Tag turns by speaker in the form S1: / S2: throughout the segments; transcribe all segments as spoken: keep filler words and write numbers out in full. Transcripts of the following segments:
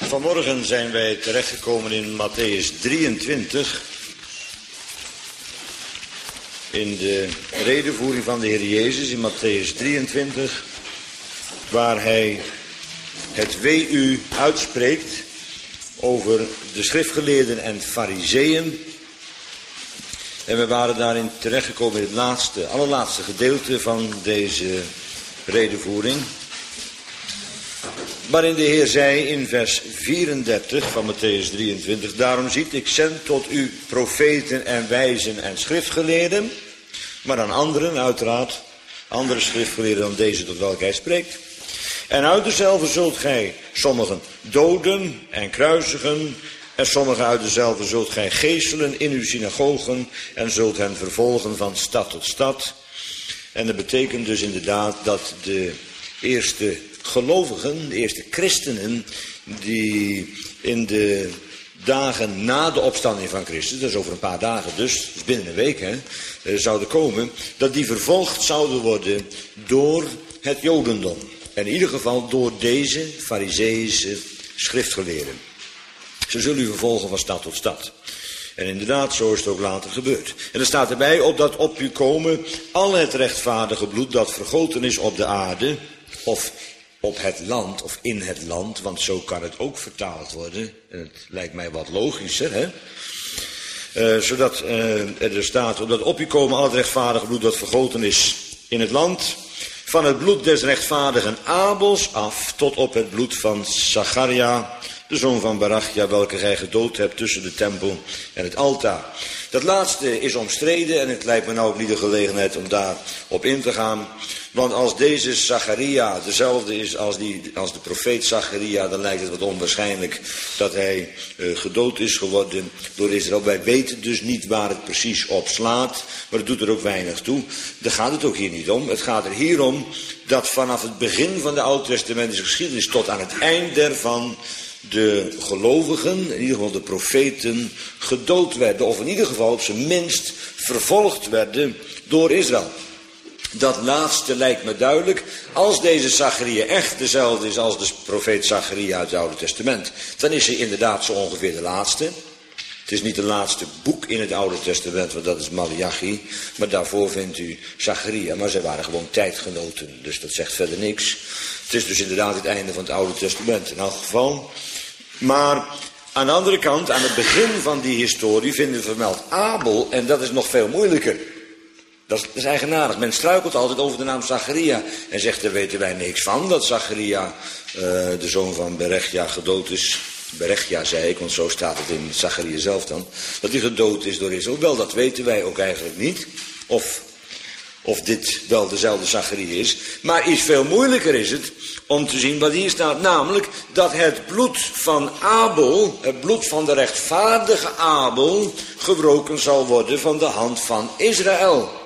S1: Vanmorgen zijn wij terechtgekomen in Matthäus drieëntwintig. In de redevoering van de Heer Jezus in Matthäus drieëntwintig. Waar hij het wee u uitspreekt over de schriftgeleerden en farizeeën. En we waren daarin terechtgekomen in het laatste, allerlaatste gedeelte van deze redevoering. Waarin de Heer zei in vers vierendertig van Matthäus drieëntwintig. Daarom ziet, ik zend tot u profeten en wijzen en schriftgeleerden. Maar aan anderen uiteraard, andere schriftgeleerden dan deze tot welke hij spreekt. En uit dezelfde zult gij sommigen doden en kruisigen. En sommigen uit dezelfde zult gij geeselen in uw synagogen. En zult hen vervolgen van stad tot stad. En dat betekent dus inderdaad dat de eerste gelovigen, de eerste christenen, die in de dagen na de opstanding van Christus, dat is over een paar dagen dus, dus binnen een week, hè, zouden komen, dat die vervolgd zouden worden door het Jodendom. En in ieder geval door deze farizeïsche schriftgeleerden. Ze zullen u vervolgen van stad tot stad. En inderdaad, zo is het ook later gebeurd. En er staat erbij, opdat op u komen al het rechtvaardige bloed dat vergoten is op de aarde, of op het land, of in het land, want zo kan het ook vertaald worden. En het lijkt mij wat logischer, hè. Uh, zodat uh, er staat, opdat op u komen al het rechtvaardige bloed dat vergoten is in het land, van het bloed des rechtvaardigen Abels af, tot op het bloed van Zacharia, de zoon van Barachia, welke gij gedood hebt tussen de tempel en het altaar. Dat laatste is omstreden en het lijkt me nou ook niet de gelegenheid om daar op in te gaan. Want als deze Zacharia dezelfde is als, die, als de profeet Zacharia, dan lijkt het wat onwaarschijnlijk dat hij uh, gedood is geworden door Israël. Wij weten dus niet waar het precies op slaat, maar het doet er ook weinig toe. Daar gaat het ook hier niet om. Het gaat er hier om dat vanaf het begin van de Oud-testamentische geschiedenis tot aan het eind daarvan de gelovigen, in ieder geval de profeten, gedood werden. Of in ieder geval op zijn minst vervolgd werden door Israël. Dat laatste lijkt me duidelijk. Als deze Zacharia echt dezelfde is als de profeet Zacharia uit het Oude Testament, dan is hij inderdaad zo ongeveer de laatste. Het is niet het laatste boek in het Oude Testament, want dat is Maleachi. Maar daarvoor vindt u Zacharia. Maar zij waren gewoon tijdgenoten, dus dat zegt verder niks. Het is dus inderdaad het einde van het Oude Testament in elk geval. Maar aan de andere kant, aan het begin van die historie vinden we vermeld Abel. En dat is nog veel moeilijker. Dat is, dat is eigenaardig. Men struikelt altijd over de naam Zacharia. En zegt, daar weten wij niks van. Dat Zacharia, uh, de zoon van Berechia, gedood is. Berechia zei ik, want zo staat het in Zacharia zelf dan. Dat hij gedood is door Israël. Wel, dat weten wij ook eigenlijk niet. Of, of dit wel dezelfde Zacharia is. Maar iets veel moeilijker is het om te zien wat hier staat. Namelijk dat het bloed van Abel, het bloed van de rechtvaardige Abel, gebroken zal worden van de hand van Israël.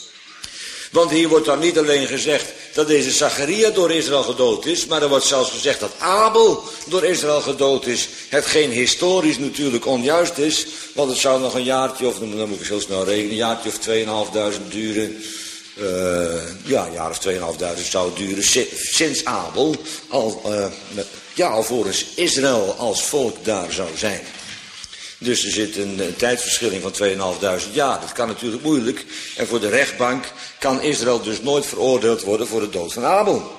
S1: Want hier wordt dan niet alleen gezegd dat deze Zacharia door Israël gedood is, maar er wordt zelfs gezegd dat Abel door Israël gedood is. Hetgeen historisch natuurlijk onjuist is, want het zou nog een jaartje, of dan moet ik heel snel rekenen, een jaartje of tweeënhalfduizend duren. Uh, ja, een jaar of tweeënhalfduizend zou het duren sinds Abel, al, uh, ja, alvorens Israël als volk daar zou zijn. Dus er zit een, een tijdsverschilling van tweeënhalfduizend jaar. Dat kan natuurlijk moeilijk. En voor de rechtbank kan Israël dus nooit veroordeeld worden voor de dood van Abel.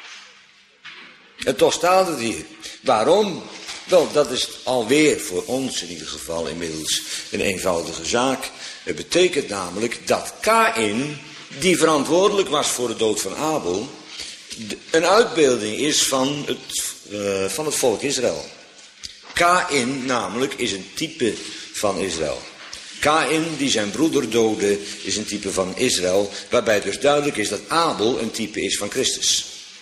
S1: En toch staat het hier. Waarom? Wel, dat is alweer voor ons in ieder geval inmiddels een eenvoudige zaak. Het betekent namelijk dat Kaïn, die verantwoordelijk was voor de dood van Abel, een uitbeelding is van het, uh, van het volk Israël. Kaïn namelijk is een type van Israël. Kaïn die zijn broeder doodde is een type van Israël, waarbij dus duidelijk is dat Abel een type is van Christus.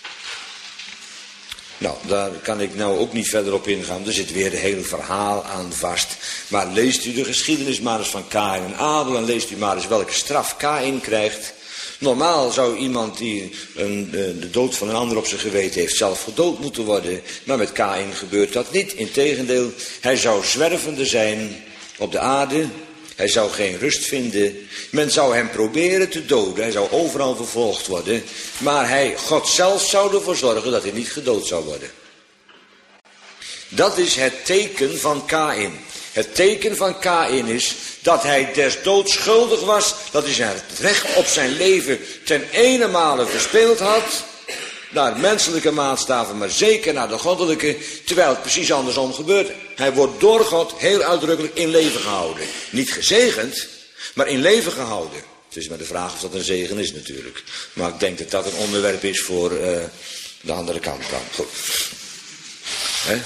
S1: Nou, daar kan ik nou ook niet verder op ingaan. Er zit weer een heel verhaal aan vast. Maar leest u de geschiedenis maar eens van Kaïn en Abel en leest u maar eens welke straf Kaïn krijgt. Normaal zou iemand die een, de dood van een ander op zijn geweten heeft zelf gedood moeten worden. Maar met Kaïn gebeurt dat niet. Integendeel, hij zou zwervende zijn op de aarde. Hij zou geen rust vinden. Men zou hem proberen te doden. Hij zou overal vervolgd worden. Maar hij, God zelf zou ervoor zorgen dat hij niet gedood zou worden. Dat is het teken van Kaïn. Het teken van Kaïn is dat hij des doods schuldig was, dat hij zijn recht op zijn leven ten ene male verspeeld had, naar menselijke maatstaven, maar zeker naar de goddelijke, terwijl het precies andersom gebeurt. Hij wordt door God heel uitdrukkelijk in leven gehouden. Niet gezegend, maar in leven gehouden. Het is maar de vraag of dat een zegen is natuurlijk. Maar ik denk dat dat een onderwerp is voor uh, de andere kant dan. Goed. Hè?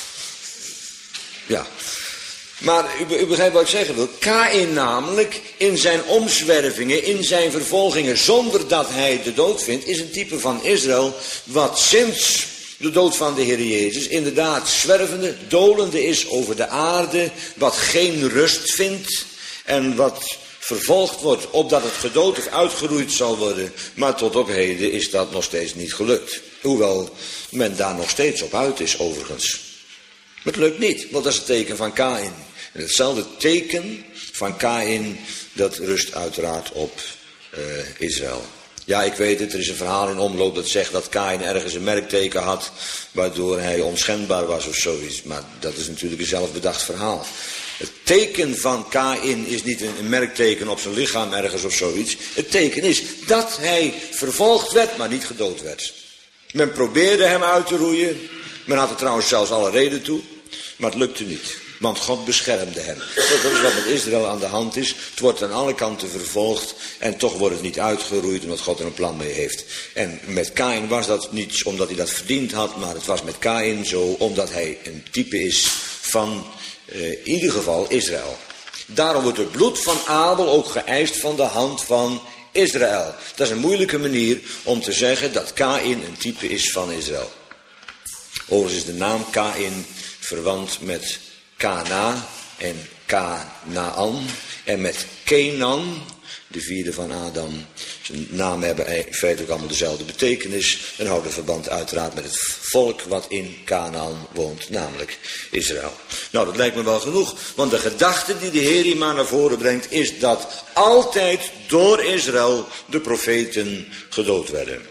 S1: Ja. Maar u, u begrijpt wat ik zeggen wil. Kaïn namelijk, in zijn omzwervingen, in zijn vervolgingen, zonder dat hij de dood vindt, is een type van Israël, wat sinds de dood van de Heer Jezus inderdaad zwervende, dolende is over de aarde, wat geen rust vindt en wat vervolgd wordt, opdat het gedood of uitgeroeid zal worden. Maar tot op heden is dat nog steeds niet gelukt. Hoewel men daar nog steeds op uit is overigens. Maar het lukt niet, want dat is het teken van Kaïn. En hetzelfde teken van Kaïn, dat rust uiteraard op uh, Israël. Ja, ik weet het, er is een verhaal in omloop dat zegt dat Kaïn ergens een merkteken had, waardoor hij onschendbaar was of zoiets. Maar dat is natuurlijk een zelfbedacht verhaal. Het teken van Kaïn is niet een, een merkteken op zijn lichaam ergens of zoiets. Het teken is dat hij vervolgd werd, maar niet gedood werd. Men probeerde hem uit te roeien. Men had er trouwens zelfs alle reden toe. Maar het lukte niet. Want God beschermde hem. Dat is wat met Israël aan de hand is. Het wordt aan alle kanten vervolgd. En toch wordt het niet uitgeroeid omdat God er een plan mee heeft. En met Kaïn was dat niet omdat hij dat verdiend had. Maar het was met Kaïn zo omdat hij een type is van uh, in ieder geval Israël. Daarom wordt het bloed van Abel ook geëist van de hand van Israël. Dat is een moeilijke manier om te zeggen dat Kaïn een type is van Israël. Overigens is de naam Kaïn verwant met Kana en Kanaan en met Kenan, de vierde van Adam. Zijn namen hebben in feite ook allemaal dezelfde betekenis en houden verband uiteraard met het volk wat in Kanaan woont, namelijk Israël. Nou, dat lijkt me wel genoeg, want de gedachte die de Heer hier maar naar voren brengt is dat altijd door Israël de profeten gedood werden.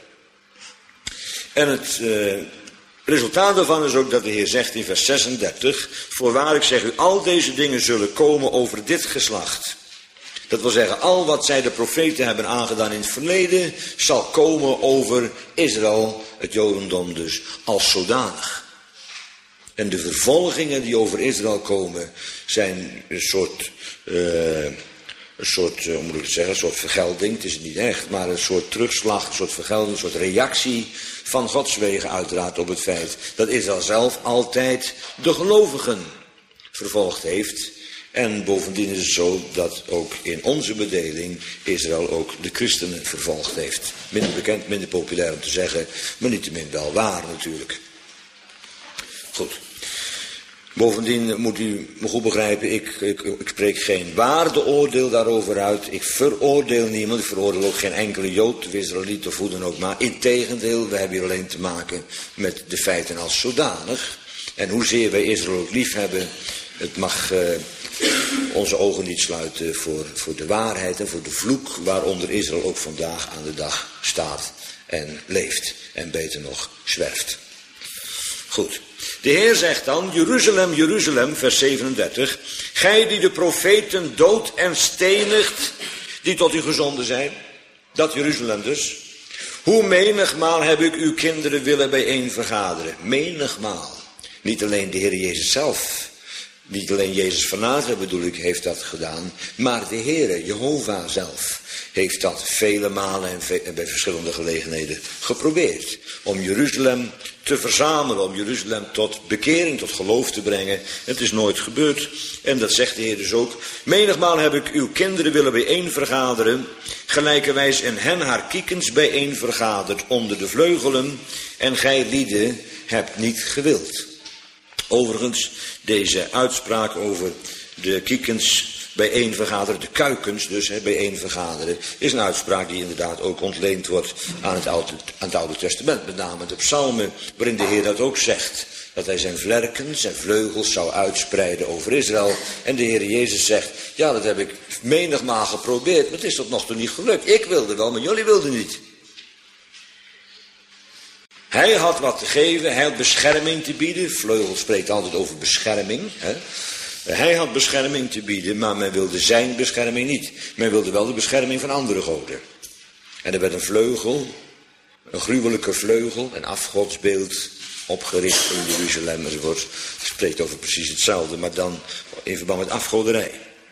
S1: En het Uh, resultaat daarvan is ook dat de Heer zegt in vers zesendertig, voorwaar ik zeg u, al deze dingen zullen komen over dit geslacht. Dat wil zeggen, al wat zij de profeten hebben aangedaan in het verleden, zal komen over Israël, het Jodendom dus, als zodanig. En de vervolgingen die over Israël komen, zijn een soort, uh, een soort, hoe moet ik het zeggen, een soort vergelding, het is niet echt, maar een soort terugslag, een soort vergelding, een soort reactie van Gods wegen uiteraard op het feit dat Israël zelf altijd de gelovigen vervolgd heeft. En bovendien is het zo dat ook in onze bedeling Israël ook de christenen vervolgd heeft. Minder bekend, minder populair om te zeggen, maar niettemin wel waar natuurlijk. Goed. Bovendien moet u me goed begrijpen, ik, ik, ik spreek geen waardeoordeel daarover uit. Ik veroordeel niemand, ik veroordeel ook geen enkele Jood of Israëliet of hoe dan ook. Maar integendeel, we hebben hier alleen te maken met de feiten als zodanig. En hoezeer wij Israël ook lief hebben, het mag uh, onze ogen niet sluiten voor, voor de waarheid en voor de vloek waaronder Israël ook vandaag aan de dag staat en leeft. En beter nog, zwerft. Goed. De Heer zegt dan, Jeruzalem, Jeruzalem, vers zevenendertig, gij die de profeten dood en stenigt, die tot u gezonden zijn, dat Jeruzalem dus, hoe menigmaal heb ik uw kinderen willen bijeen vergaderen, menigmaal. Niet alleen de Heer Jezus zelf, niet alleen Jezus van Nazareth bedoel ik, heeft dat gedaan, maar de Heer, Jehovah zelf, heeft dat vele malen en, ve- en bij verschillende gelegenheden geprobeerd. Om Jeruzalem te verzamelen, om Jeruzalem tot bekering, tot geloof te brengen. Het is nooit gebeurd. En dat zegt de Heer dus ook. Menigmaal heb ik uw kinderen willen bijeen vergaderen, gelijkerwijs en hen haar kiekens bijeen vergaderd onder de vleugelen, en gij lieden hebt niet gewild. Overigens, deze uitspraak over de kiekens bijeen vergaderen, de kuikens dus, hè, bijeen vergaderen, is een uitspraak die inderdaad ook ontleend wordt aan het, Oude, aan het Oude Testament. Met name de psalmen, waarin de Heer dat ook zegt. Dat hij zijn vlerken, zijn vleugels zou uitspreiden over Israël. En de Heer Jezus zegt, ja, dat heb ik menigmaal geprobeerd, maar het is tot nog toe niet gelukt. Ik wilde wel, maar jullie wilden niet. Hij had wat te geven, hij had bescherming te bieden. Vleugel spreekt altijd over bescherming. Hè? Hij had bescherming te bieden, maar men wilde zijn bescherming niet. Men wilde wel de bescherming van andere goden. En er werd een vleugel, een gruwelijke vleugel, een afgodsbeeld opgericht in Jeruzalem enzovoort. Het spreekt over precies hetzelfde, maar dan in verband met afgoderij.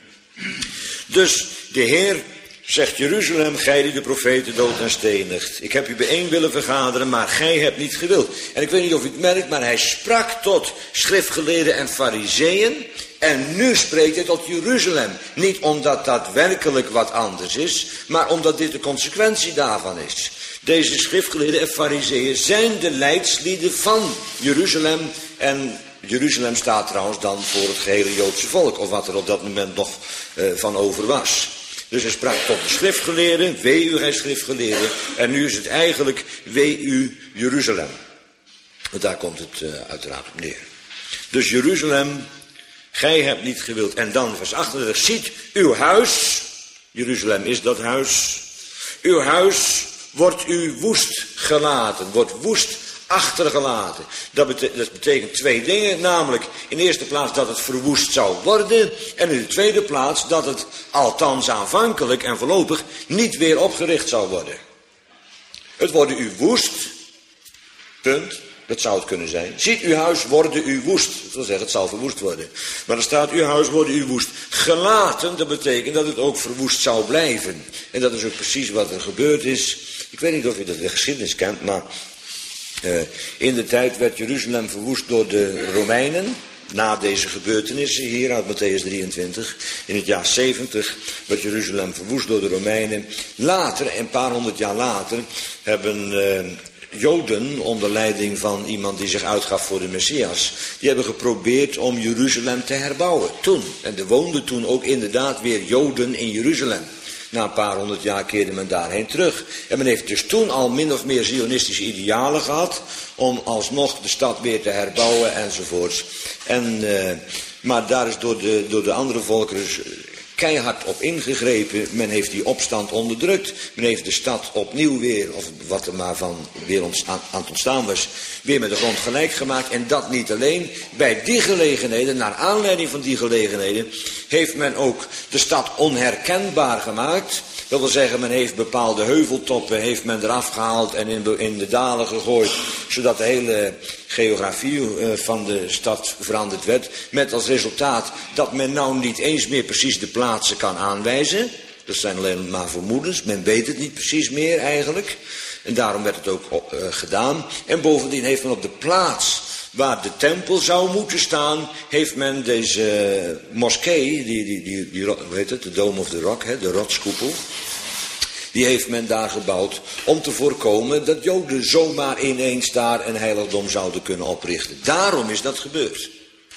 S1: Dus de Heer zegt: Jeruzalem, gij die de profeten dood en stenigt. Ik heb u bijeen willen vergaderen, maar gij hebt niet gewild. En ik weet niet of u het merkt, maar hij sprak tot schriftgeleerden en farizeeën. En nu spreekt hij tot Jeruzalem. Niet omdat dat werkelijk wat anders is, maar omdat dit de consequentie daarvan is. Deze schriftgeleerden en farizeeën zijn de leidslieden van Jeruzalem. En Jeruzalem staat trouwens dan voor het gehele Joodse volk, of wat er op dat moment nog uh, van over was. Dus hij sprak tot de schriftgeleerden: wee u, gij schriftgeleerden. En nu is het eigenlijk: wee u, Jeruzalem. Want daar komt het uh, uiteraard op neer. Dus Jeruzalem, gij hebt niet gewild. En dan vers achtendertig: ziet uw huis, Jeruzalem is dat huis, uw huis wordt u woest gelaten, wordt woest achtergelaten. Dat betekent, dat betekent twee dingen, namelijk in de eerste plaats dat het verwoest zou worden, en in de tweede plaats dat het althans aanvankelijk en voorlopig niet weer opgericht zou worden. Het worden u woest, punt, dat zou het kunnen zijn. Ziet uw huis worden u woest, dat wil zeggen het zal verwoest worden. Maar er staat: uw huis worden u woest gelaten, dat betekent dat het ook verwoest zou blijven. En dat is ook precies wat er gebeurd is. Ik weet niet of u dat de geschiedenis kent, maar Uh, in de tijd werd Jeruzalem verwoest door de Romeinen. Na deze gebeurtenissen hier uit Matthäus drieëntwintig. In het jaar zeventig werd Jeruzalem verwoest door de Romeinen. Later, een paar honderd jaar later, hebben uh, Joden onder leiding van iemand die zich uitgaf voor de Messias, die hebben geprobeerd om Jeruzalem te herbouwen. Toen. En er woonden toen ook inderdaad weer Joden in Jeruzalem. Na een paar honderd jaar keerde men daarheen terug. En men heeft dus toen al min of meer zionistische idealen gehad om alsnog de stad weer te herbouwen enzovoorts. En, uh, maar daar is door de, door de andere volkeren keihard op ingegrepen. Men heeft die opstand onderdrukt. Men heeft de stad opnieuw weer, of wat er maar van weer ontstaan, aan het ontstaan was, weer met de grond gelijk gemaakt. En dat niet alleen. Bij die gelegenheden, naar aanleiding van die gelegenheden, heeft men ook de stad onherkenbaar gemaakt. Dat wil zeggen, men heeft bepaalde heuveltoppen heeft men eraf gehaald en in de, in de dalen gegooid, zodat de hele geografie uh, van de stad veranderd werd. Met als resultaat dat men nou niet eens meer precies de plaatsen kan aanwijzen. Dat zijn alleen maar vermoedens, men weet het niet precies meer eigenlijk. En daarom werd het ook uh, gedaan. En bovendien heeft men op de plaats waar de tempel zou moeten staan, heeft men deze moskee, die, die, die, die hoe heet het, de Dome of the Rock, hè, de rotskoepel, die heeft men daar gebouwd om te voorkomen dat Joden zomaar ineens daar een heiligdom zouden kunnen oprichten. Daarom is dat gebeurd.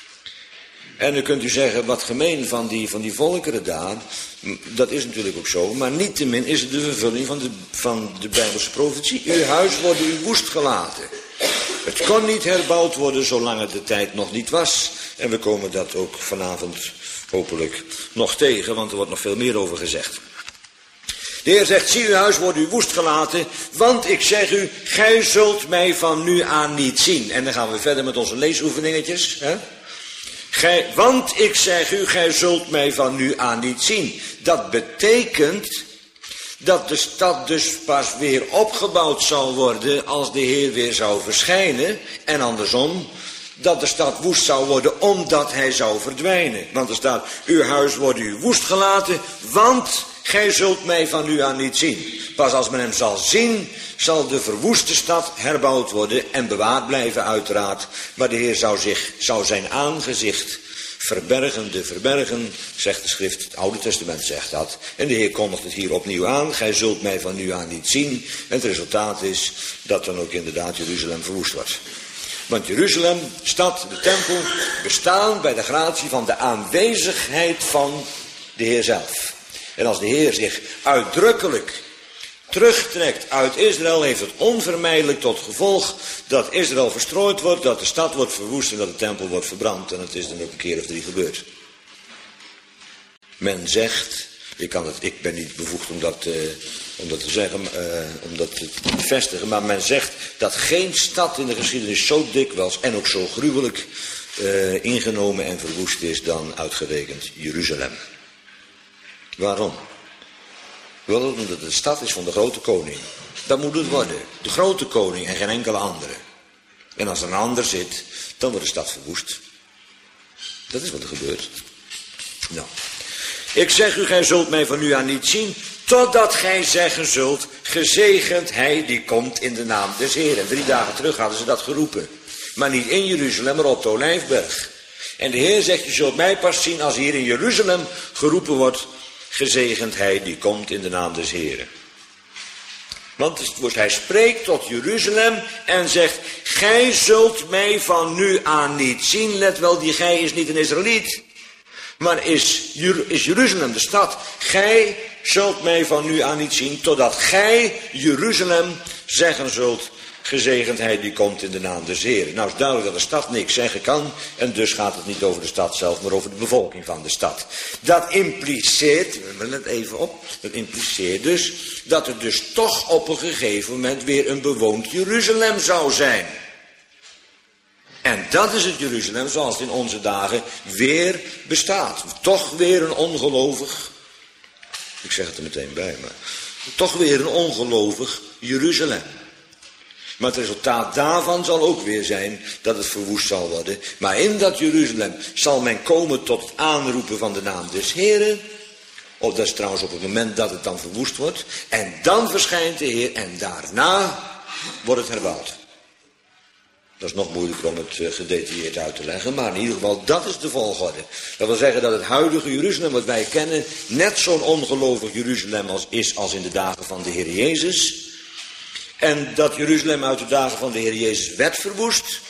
S1: En dan kunt u zeggen, wat gemeen van die, van die volkeren daar, dat is natuurlijk ook zo, maar niettemin is het de vervulling van de, van de Bijbelse profetie. Uw huis wordt u woest gelaten. Het kon niet herbouwd worden zolang het de tijd nog niet was. En we komen dat ook vanavond hopelijk nog tegen, want er wordt nog veel meer over gezegd. De Heer zegt, zie uw huis wordt u woest gelaten, want ik zeg u, gij zult mij van nu aan niet zien. En dan gaan we verder met onze leesoefeningetjes. Hè? Gij, want ik zeg u, gij zult mij van nu aan niet zien. Dat betekent dat de stad dus pas weer opgebouwd zal worden als de Heer weer zou verschijnen. En andersom, dat de stad woest zou worden omdat hij zou verdwijnen. Want er staat, uw huis wordt u woest gelaten, want gij zult mij van nu aan niet zien. Pas als men hem zal zien, zal de verwoeste stad herbouwd worden en bewaard blijven uiteraard. Maar de Heer zou, zich, zou zijn aangezicht verbergende verbergen, zegt de schrift, het Oude Testament zegt dat. En de Heer kondigt het hier opnieuw aan, gij zult mij van nu aan niet zien. En het resultaat is dat dan ook inderdaad Jeruzalem verwoest wordt. Want Jeruzalem, stad, de tempel, bestaan bij de gratie van de aanwezigheid van de Heer zelf. En als de Heer zich uitdrukkelijk terugtrekt uit Israël, heeft het onvermijdelijk tot gevolg dat Israël verstrooid wordt, dat de stad wordt verwoest en dat de tempel wordt verbrand. En het is dan ook een keer of drie gebeurd. Men zegt, Ik, kan het, ik ben niet bevoegd om dat, uh, om dat te zeggen, uh, om dat te bevestigen. Maar men zegt dat geen stad in de geschiedenis zo dikwijls en ook zo gruwelijk uh, ingenomen en verwoest is dan uitgerekend Jeruzalem. Waarom? Wel, omdat het de stad is van de grote koning. Dat moet het worden. De grote koning en geen enkele andere. En als er een ander zit, dan wordt de stad verwoest. Dat is wat er gebeurt. Nou, ik zeg u, gij zult mij van nu aan niet zien, totdat gij zeggen zult, gezegend hij die komt in de naam des Heeren. Drie dagen terug hadden ze dat geroepen. Maar niet in Jeruzalem, maar op de Olijfberg. En de Heer zegt, je zult mij pas zien als hier in Jeruzalem geroepen wordt, gezegend hij die komt in de naam des Heeren. Want hij spreekt tot Jeruzalem en zegt, gij zult mij van nu aan niet zien. Let wel, die gij is niet een Israëliet, maar is, is Jeruzalem de stad. Gij zult mij van nu aan niet zien, totdat gij Jeruzalem zeggen zult, gezegend hij die komt in de naam des Heeren. Nou is duidelijk dat de stad niks zeggen kan, en dus gaat het niet over de stad zelf, maar over de bevolking van de stad. Dat impliceert, we willen het even op, dat impliceert dus dat er dus toch op een gegeven moment weer een bewoond Jeruzalem zou zijn. En dat is het Jeruzalem zoals het in onze dagen weer bestaat. Toch weer een ongelovig, ik zeg het er meteen bij, maar toch weer een ongelovig Jeruzalem. Maar het resultaat daarvan zal ook weer zijn dat het verwoest zal worden. Maar in dat Jeruzalem zal men komen tot het aanroepen van de naam des Heeren. Oh, dat is trouwens op het moment dat het dan verwoest wordt. En dan verschijnt de Heer en daarna wordt het herbouwd. Dat is nog moeilijker om het uh, gedetailleerd uit te leggen. Maar in ieder geval, dat is de volgorde. Dat wil zeggen dat het huidige Jeruzalem wat wij kennen net zo'n ongelovig Jeruzalem als is als in de dagen van de Heer Jezus. En dat Jeruzalem uit de dagen van de Heer Jezus werd verwoest.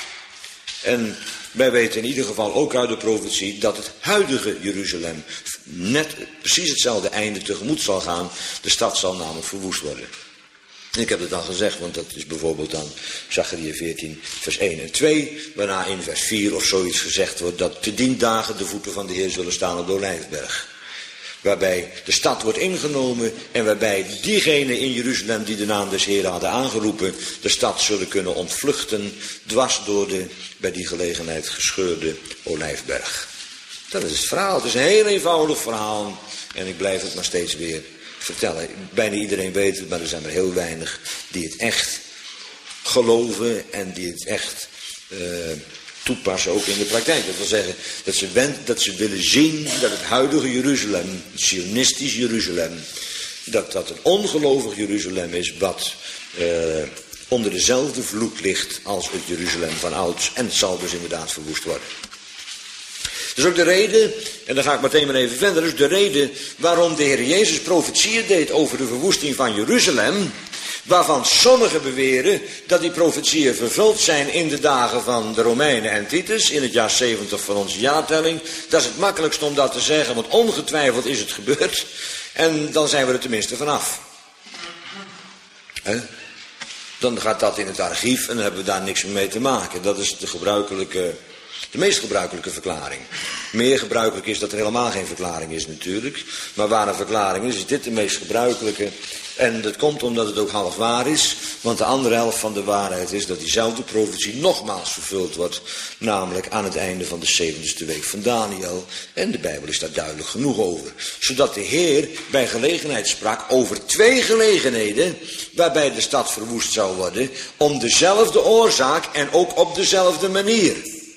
S1: En wij weten in ieder geval ook uit de profetie dat het huidige Jeruzalem net precies hetzelfde einde tegemoet zal gaan. De stad zal namelijk verwoest worden. En ik heb het al gezegd, want dat is bijvoorbeeld dan Zacharia veertien vers één en twee. Waarna in vers vier of zoiets gezegd wordt dat te dien dagen de voeten van de Heer zullen staan op de Olijfberg. Waarbij de stad wordt ingenomen en waarbij diegenen in Jeruzalem die de naam des Heeren hadden aangeroepen, de stad zullen kunnen ontvluchten dwars door de bij die gelegenheid gescheurde Olijfberg. Dat is het verhaal. Het is een heel eenvoudig verhaal en ik blijf het maar steeds weer vertellen. Bijna iedereen weet het, maar er zijn er heel weinig die het echt geloven en die het echt Uh, toepassen ook in de praktijk. Dat wil zeggen dat ze, wend, dat ze willen zien dat het huidige Jeruzalem, het Zionistisch Jeruzalem, dat dat een ongelovig Jeruzalem is wat uh, onder dezelfde vloek ligt als het Jeruzalem van ouds. En het zal dus inderdaad verwoest worden. Dat is ook de reden, en dan ga ik meteen maar even verder, dus de reden waarom de Heer Jezus profetieën deed over de verwoesting van Jeruzalem, waarvan sommigen beweren dat die profetieën vervuld zijn in de dagen van de Romeinen en Titus, in het jaar zeventig van onze jaartelling. Dat is het makkelijkst om dat te zeggen, want ongetwijfeld is het gebeurd. En dan zijn we er tenminste vanaf. He? Dan gaat dat in het archief en dan hebben we daar niks meer mee te maken. Dat is de gebruikelijke, de meest gebruikelijke verklaring. Meer gebruikelijk is dat er helemaal geen verklaring is natuurlijk. Maar waar een verklaring is, is dit de meest gebruikelijke. En dat komt omdat het ook half waar is. Want de andere helft van de waarheid is dat diezelfde profetie nogmaals vervuld wordt. Namelijk aan het einde van de zeventigste week van Daniel. En de Bijbel is daar duidelijk genoeg over. Zodat de Heer bij gelegenheid sprak over twee gelegenheden waarbij de stad verwoest zou worden. Om dezelfde oorzaak en ook op dezelfde manier.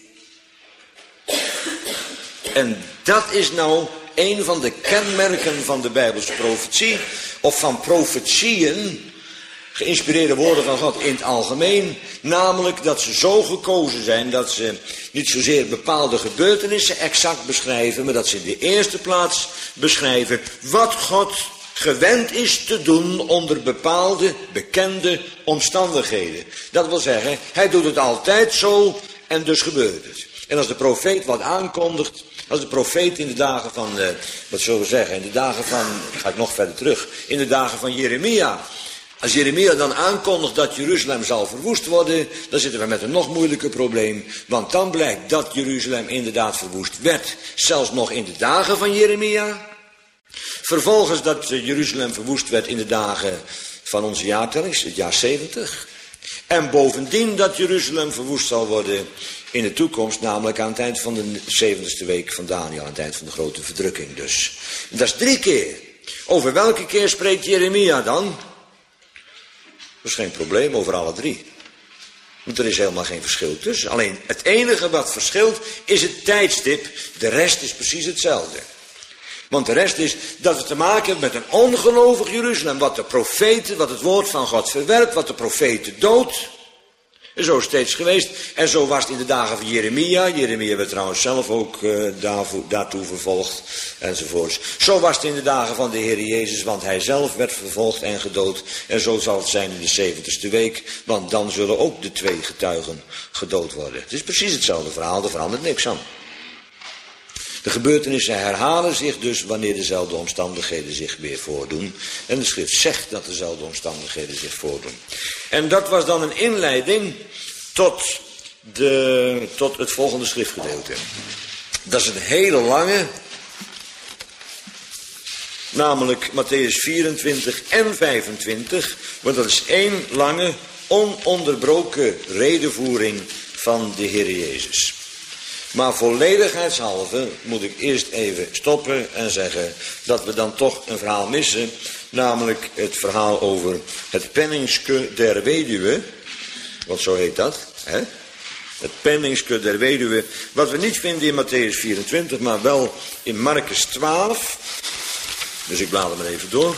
S1: En dat is nou een van de kenmerken van de Bijbelse profetie, of van profetieën, geïnspireerde woorden van God in het algemeen, namelijk dat ze zo gekozen zijn dat ze niet zozeer bepaalde gebeurtenissen exact beschrijven, maar dat ze in de eerste plaats beschrijven wat God gewend is te doen onder bepaalde bekende omstandigheden. Dat wil zeggen, hij doet het altijd zo en dus gebeurt het. En als de profeet wat aankondigt, als de profeet in de dagen van, uh, wat zullen we zeggen, in de dagen van, ga ik nog verder terug, in de dagen van Jeremia. Als Jeremia dan aankondigt dat Jeruzalem zal verwoest worden, dan zitten we met een nog moeilijker probleem. Want dan blijkt dat Jeruzalem inderdaad verwoest werd. Zelfs nog in de dagen van Jeremia. Vervolgens dat Jeruzalem verwoest werd in de dagen van onze jaartelling, het jaar zeventig. En bovendien dat Jeruzalem verwoest zal worden in de toekomst, namelijk aan het eind van de zeventigste week van Daniel, aan het eind van de grote verdrukking dus. En dat is drie keer. Over welke keer spreekt Jeremia dan? Dat is geen probleem, over alle drie. Want er is helemaal geen verschil tussen. Alleen het enige wat verschilt is het tijdstip. De rest is precies hetzelfde. Want de rest is dat we te maken hebben met een ongelovig Jeruzalem. Wat de profeten, wat het woord van God verwerpt, wat de profeten doodt. En zo is het steeds geweest. En zo was het in de dagen van Jeremia. Jeremia werd trouwens zelf ook uh, daarvoor, daartoe vervolgd. Enzovoorts. Zo was het in de dagen van de Heer Jezus. Want hij zelf werd vervolgd en gedood. En zo zal het zijn in de zeventigste week. Want dan zullen ook de twee getuigen gedood worden. Het is precies hetzelfde verhaal. Er verandert niks aan. De gebeurtenissen herhalen zich dus wanneer dezelfde omstandigheden zich weer voordoen. En de schrift zegt dat dezelfde omstandigheden zich voordoen. En dat was dan een inleiding tot, de, tot het volgende schriftgedeelte. Dat is een hele lange, namelijk Mattheüs vierentwintig en vijfentwintig. Want dat is één lange, ononderbroken redevoering van de Heer Jezus. Maar volledigheidshalve moet ik eerst even stoppen en zeggen dat we dan toch een verhaal missen. Namelijk het verhaal over het penningske der weduwe. Want zo heet dat. Hè? Het penningske der weduwe. Wat we niet vinden in Mattheüs vierentwintig, maar wel in Marcus twaalf. Dus ik blader maar even door.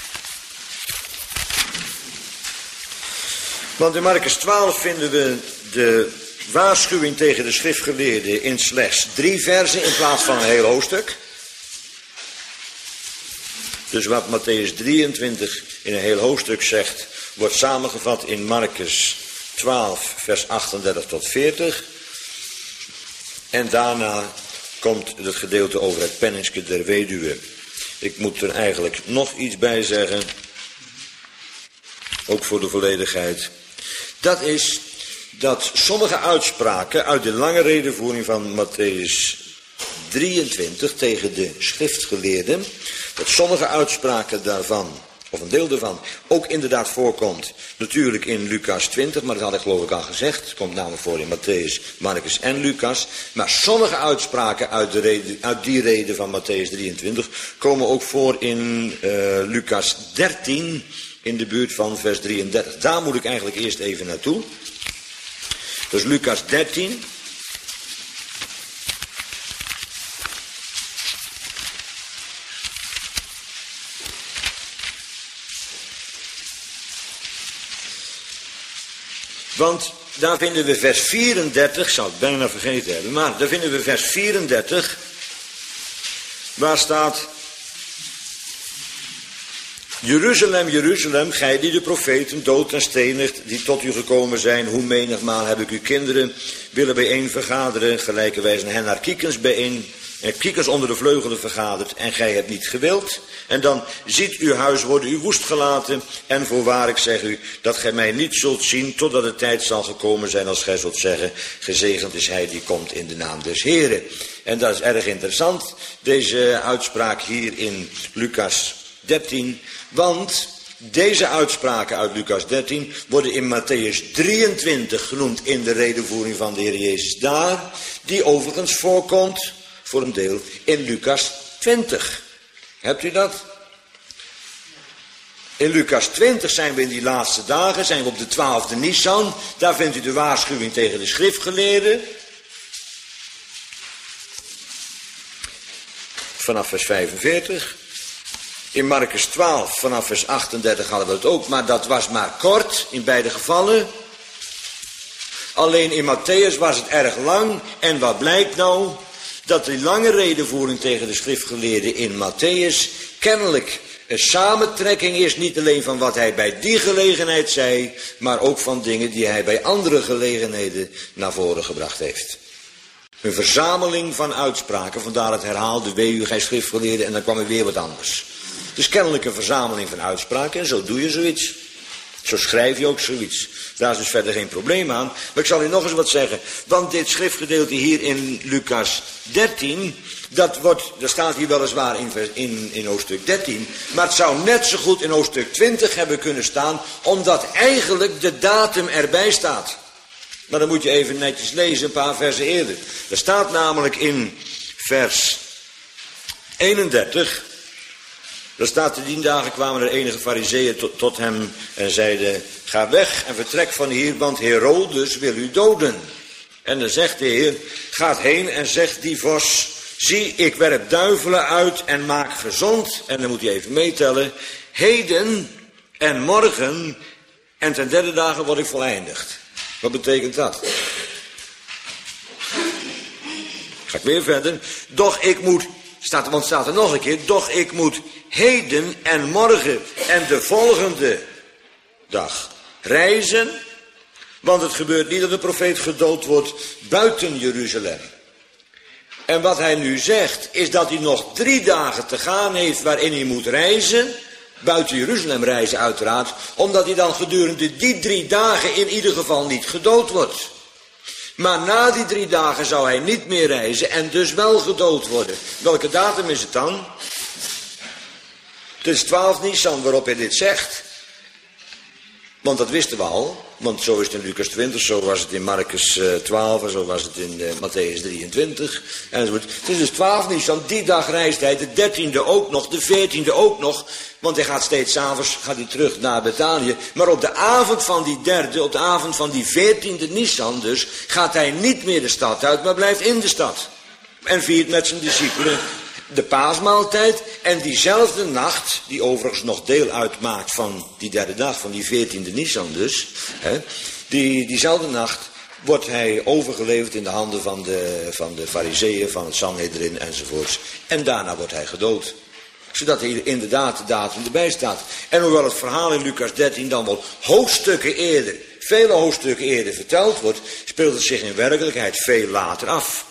S1: Want in Marcus twaalf vinden we de waarschuwing tegen de schriftgeleerden in slechts drie versen in plaats van een heel hoofdstuk. Dus wat Mattheüs drieëntwintig in een heel hoofdstuk zegt, wordt samengevat in Marcus twaalf vers achtendertig tot veertig. En daarna komt het gedeelte over het penningske der weduwe. Ik moet er eigenlijk nog iets bij zeggen, ook voor de volledigheid. Dat is dat sommige uitspraken uit de lange redevoering van Mattheüs drieëntwintig tegen de schriftgeleerden, dat sommige uitspraken daarvan, of een deel daarvan, ook inderdaad voorkomt. Natuurlijk in Lucas twintig, maar dat had ik geloof ik al gezegd. Het komt namelijk voor in Mattheüs, Marcus en Lucas. Maar sommige uitspraken uit, de reden, uit die reden van Mattheüs drieëntwintig komen ook voor in uh, Lucas dertien, in de buurt van vers drieëndertig. Daar moet ik eigenlijk eerst even naartoe. Dus Lucas dertien. Want daar vinden we vers vierendertig, ik zou het bijna vergeten hebben, maar daar vinden we vers vierendertig, waar staat: Jeruzalem, Jeruzalem, gij die de profeten dood en stenigt, die tot u gekomen zijn, hoe menigmaal heb ik uw kinderen willen bijeen vergaderen, gelijkerwijze hen naar kiekens bijeen, en kiekens onder de vleugelen vergaderd, en gij hebt niet gewild. En dan ziet uw huis worden u woest gelaten, en voorwaar ik zeg u, dat gij mij niet zult zien, totdat de tijd zal gekomen zijn, als gij zult zeggen, gezegend is hij die komt in de naam des Heren. En dat is erg interessant, deze uitspraak hier in Lucas dertien, want deze uitspraken uit Lucas dertien worden in Mattheüs drieëntwintig genoemd in de redevoering van de Heer Jezus daar, die overigens voorkomt, voor een deel, in Lucas twintig. Hebt u dat? In Lucas twintig zijn we in die laatste dagen, zijn we op de twaalfde Nisan, daar vindt u de waarschuwing tegen de schriftgeleerden. Vanaf vers vijfenveertig. In Marcus twaalf, vanaf vers achtendertig hadden we het ook, maar dat was maar kort in beide gevallen. Alleen in Matthäus was het erg lang. En wat blijkt nou? Dat die lange redevoering tegen de schriftgeleerden in Matthäus kennelijk een samentrekking is, niet alleen van wat hij bij die gelegenheid zei, maar ook van dingen die hij bij andere gelegenheden naar voren gebracht heeft. Een verzameling van uitspraken, vandaar het herhaalde wee u gij schriftgeleerden, en dan kwam er weer wat anders. Dus kennelijk een verzameling van uitspraken, en zo doe je zoiets. Zo schrijf je ook zoiets. Daar is dus verder geen probleem aan. Maar ik zal u nog eens wat zeggen. Want dit schriftgedeelte hier in Lucas dertien, dat, wordt, dat staat hier weliswaar in, in, in hoofdstuk dertien. Maar het zou net zo goed in hoofdstuk twintig hebben kunnen staan, omdat eigenlijk de datum erbij staat. Maar dan moet je even netjes lezen, een paar versen eerder. Er staat namelijk in vers eenendertig... Er staat, te dien dagen kwamen er enige farizeeën tot, tot hem en zeiden, ga weg en vertrek van hier, want Herodes wil u doden. En dan zegt de Heer, gaat heen en zegt die vos, zie, ik werp duivelen uit en maak gezond. En dan moet hij even meetellen, heden en morgen en ten derde dagen word ik voleindigd. Wat betekent dat? Ga ik weer verder. Doch ik moet, staat, want staat er nog een keer, doch ik moet heden en morgen en de volgende dag reizen. Want het gebeurt niet dat de profeet gedood wordt buiten Jeruzalem. En wat hij nu zegt is dat hij nog drie dagen te gaan heeft waarin hij moet reizen. Buiten Jeruzalem reizen uiteraard. Omdat hij dan gedurende die drie dagen in ieder geval niet gedood wordt. Maar na die drie dagen zou hij niet meer reizen en dus wel gedood worden. Welke datum is het dan? Het is twaalf Nisan waarop hij dit zegt. Want dat wisten we al. Want zo is het in Lucas twintig, zo was het in Marcus twaalf en zo was het in uh, Matthäus drieëntwintig. Enzovoort. Het is dus twaalf Nisan, die dag reist hij, de dertiende ook nog, de veertiende ook nog. Want hij gaat steeds 's avonds gaat hij terug naar Betanië. Maar op de avond van die derde, op de avond van die veertiende Nisan dus, gaat hij niet meer de stad uit, maar blijft in de stad. En viert met zijn discipelen de paasmaaltijd. En diezelfde nacht, die overigens nog deel uitmaakt van die derde dag, van die veertiende Nisan dus. Hè, die, diezelfde nacht wordt hij overgeleverd in de handen van de, van de farizeeën, van het Sanhedrin enzovoorts. En daarna wordt hij gedood. Zodat hier inderdaad de datum erbij staat. En hoewel het verhaal in Lucas dertien dan wel hoofdstukken eerder, vele hoofdstukken eerder verteld wordt, speelt het zich in werkelijkheid veel later af.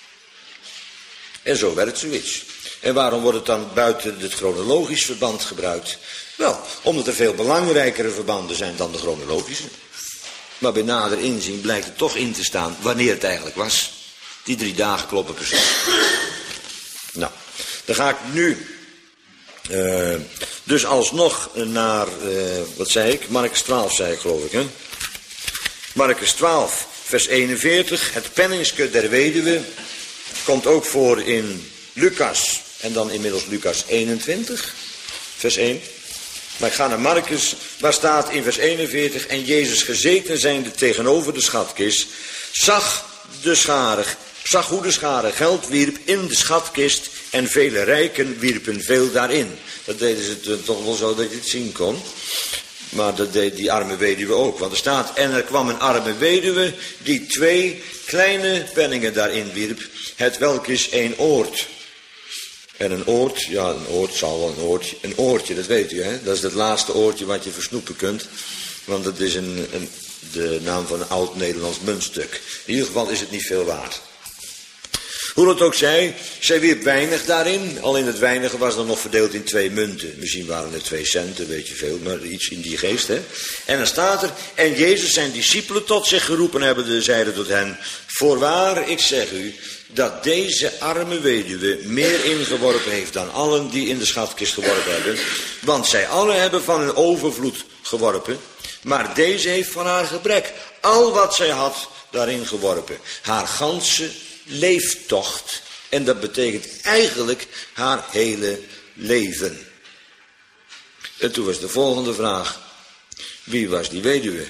S1: En zo werkt zoiets. En waarom wordt het dan buiten het chronologisch verband gebruikt? Wel, omdat er veel belangrijkere verbanden zijn dan de chronologische. Maar bij nader inzien blijkt het toch in te staan wanneer het eigenlijk was. Die drie dagen kloppen precies. Nou, dan ga ik nu uh, dus alsnog naar, uh, wat zei ik? Marcus twaalf zei ik geloof ik, hè? Marcus twaalf, vers eenenveertig. Het penningske der weduwe komt ook voor in Lucas. En dan inmiddels Lucas eenentwintig, vers één. Maar ik ga naar Marcus, waar staat in vers eenenveertig... En Jezus gezeten zijnde tegenover de schatkist, zag de schare, zag hoe de schare geld wierp in de schatkist, en vele rijken wierpen veel daarin. Dat deden ze toch wel zo dat je het zien kon. Maar dat deed die arme weduwe ook. Want er staat, en er kwam een arme weduwe die twee kleine penningen daarin wierp, het welk is een oort. En een oort, ja, een oort zal wel een oortje, een oortje, dat weet u, hè. Dat is het laatste oortje wat je versnoepen kunt. Want dat is een, een, de naam van een oud-Nederlands muntstuk. In ieder geval is het niet veel waard. Hoe dat ook zij, zij wierp weinig daarin. Alleen het weinige was dan nog verdeeld in twee munten. Misschien waren het twee centen, weet je veel, maar iets in die geest, hè. En dan staat er, en Jezus zijn discipelen tot zich geroepen hebben, zeiden tot hen, voorwaar, ik zeg u, dat deze arme weduwe meer ingeworpen heeft dan allen die in de schatkist geworpen hebben. Want zij allen hebben van hun overvloed geworpen, maar deze heeft van haar gebrek al wat zij had daarin geworpen. Haar ganse leeftocht. En dat betekent eigenlijk haar hele leven. En toen was de volgende vraag. Wie was die weduwe?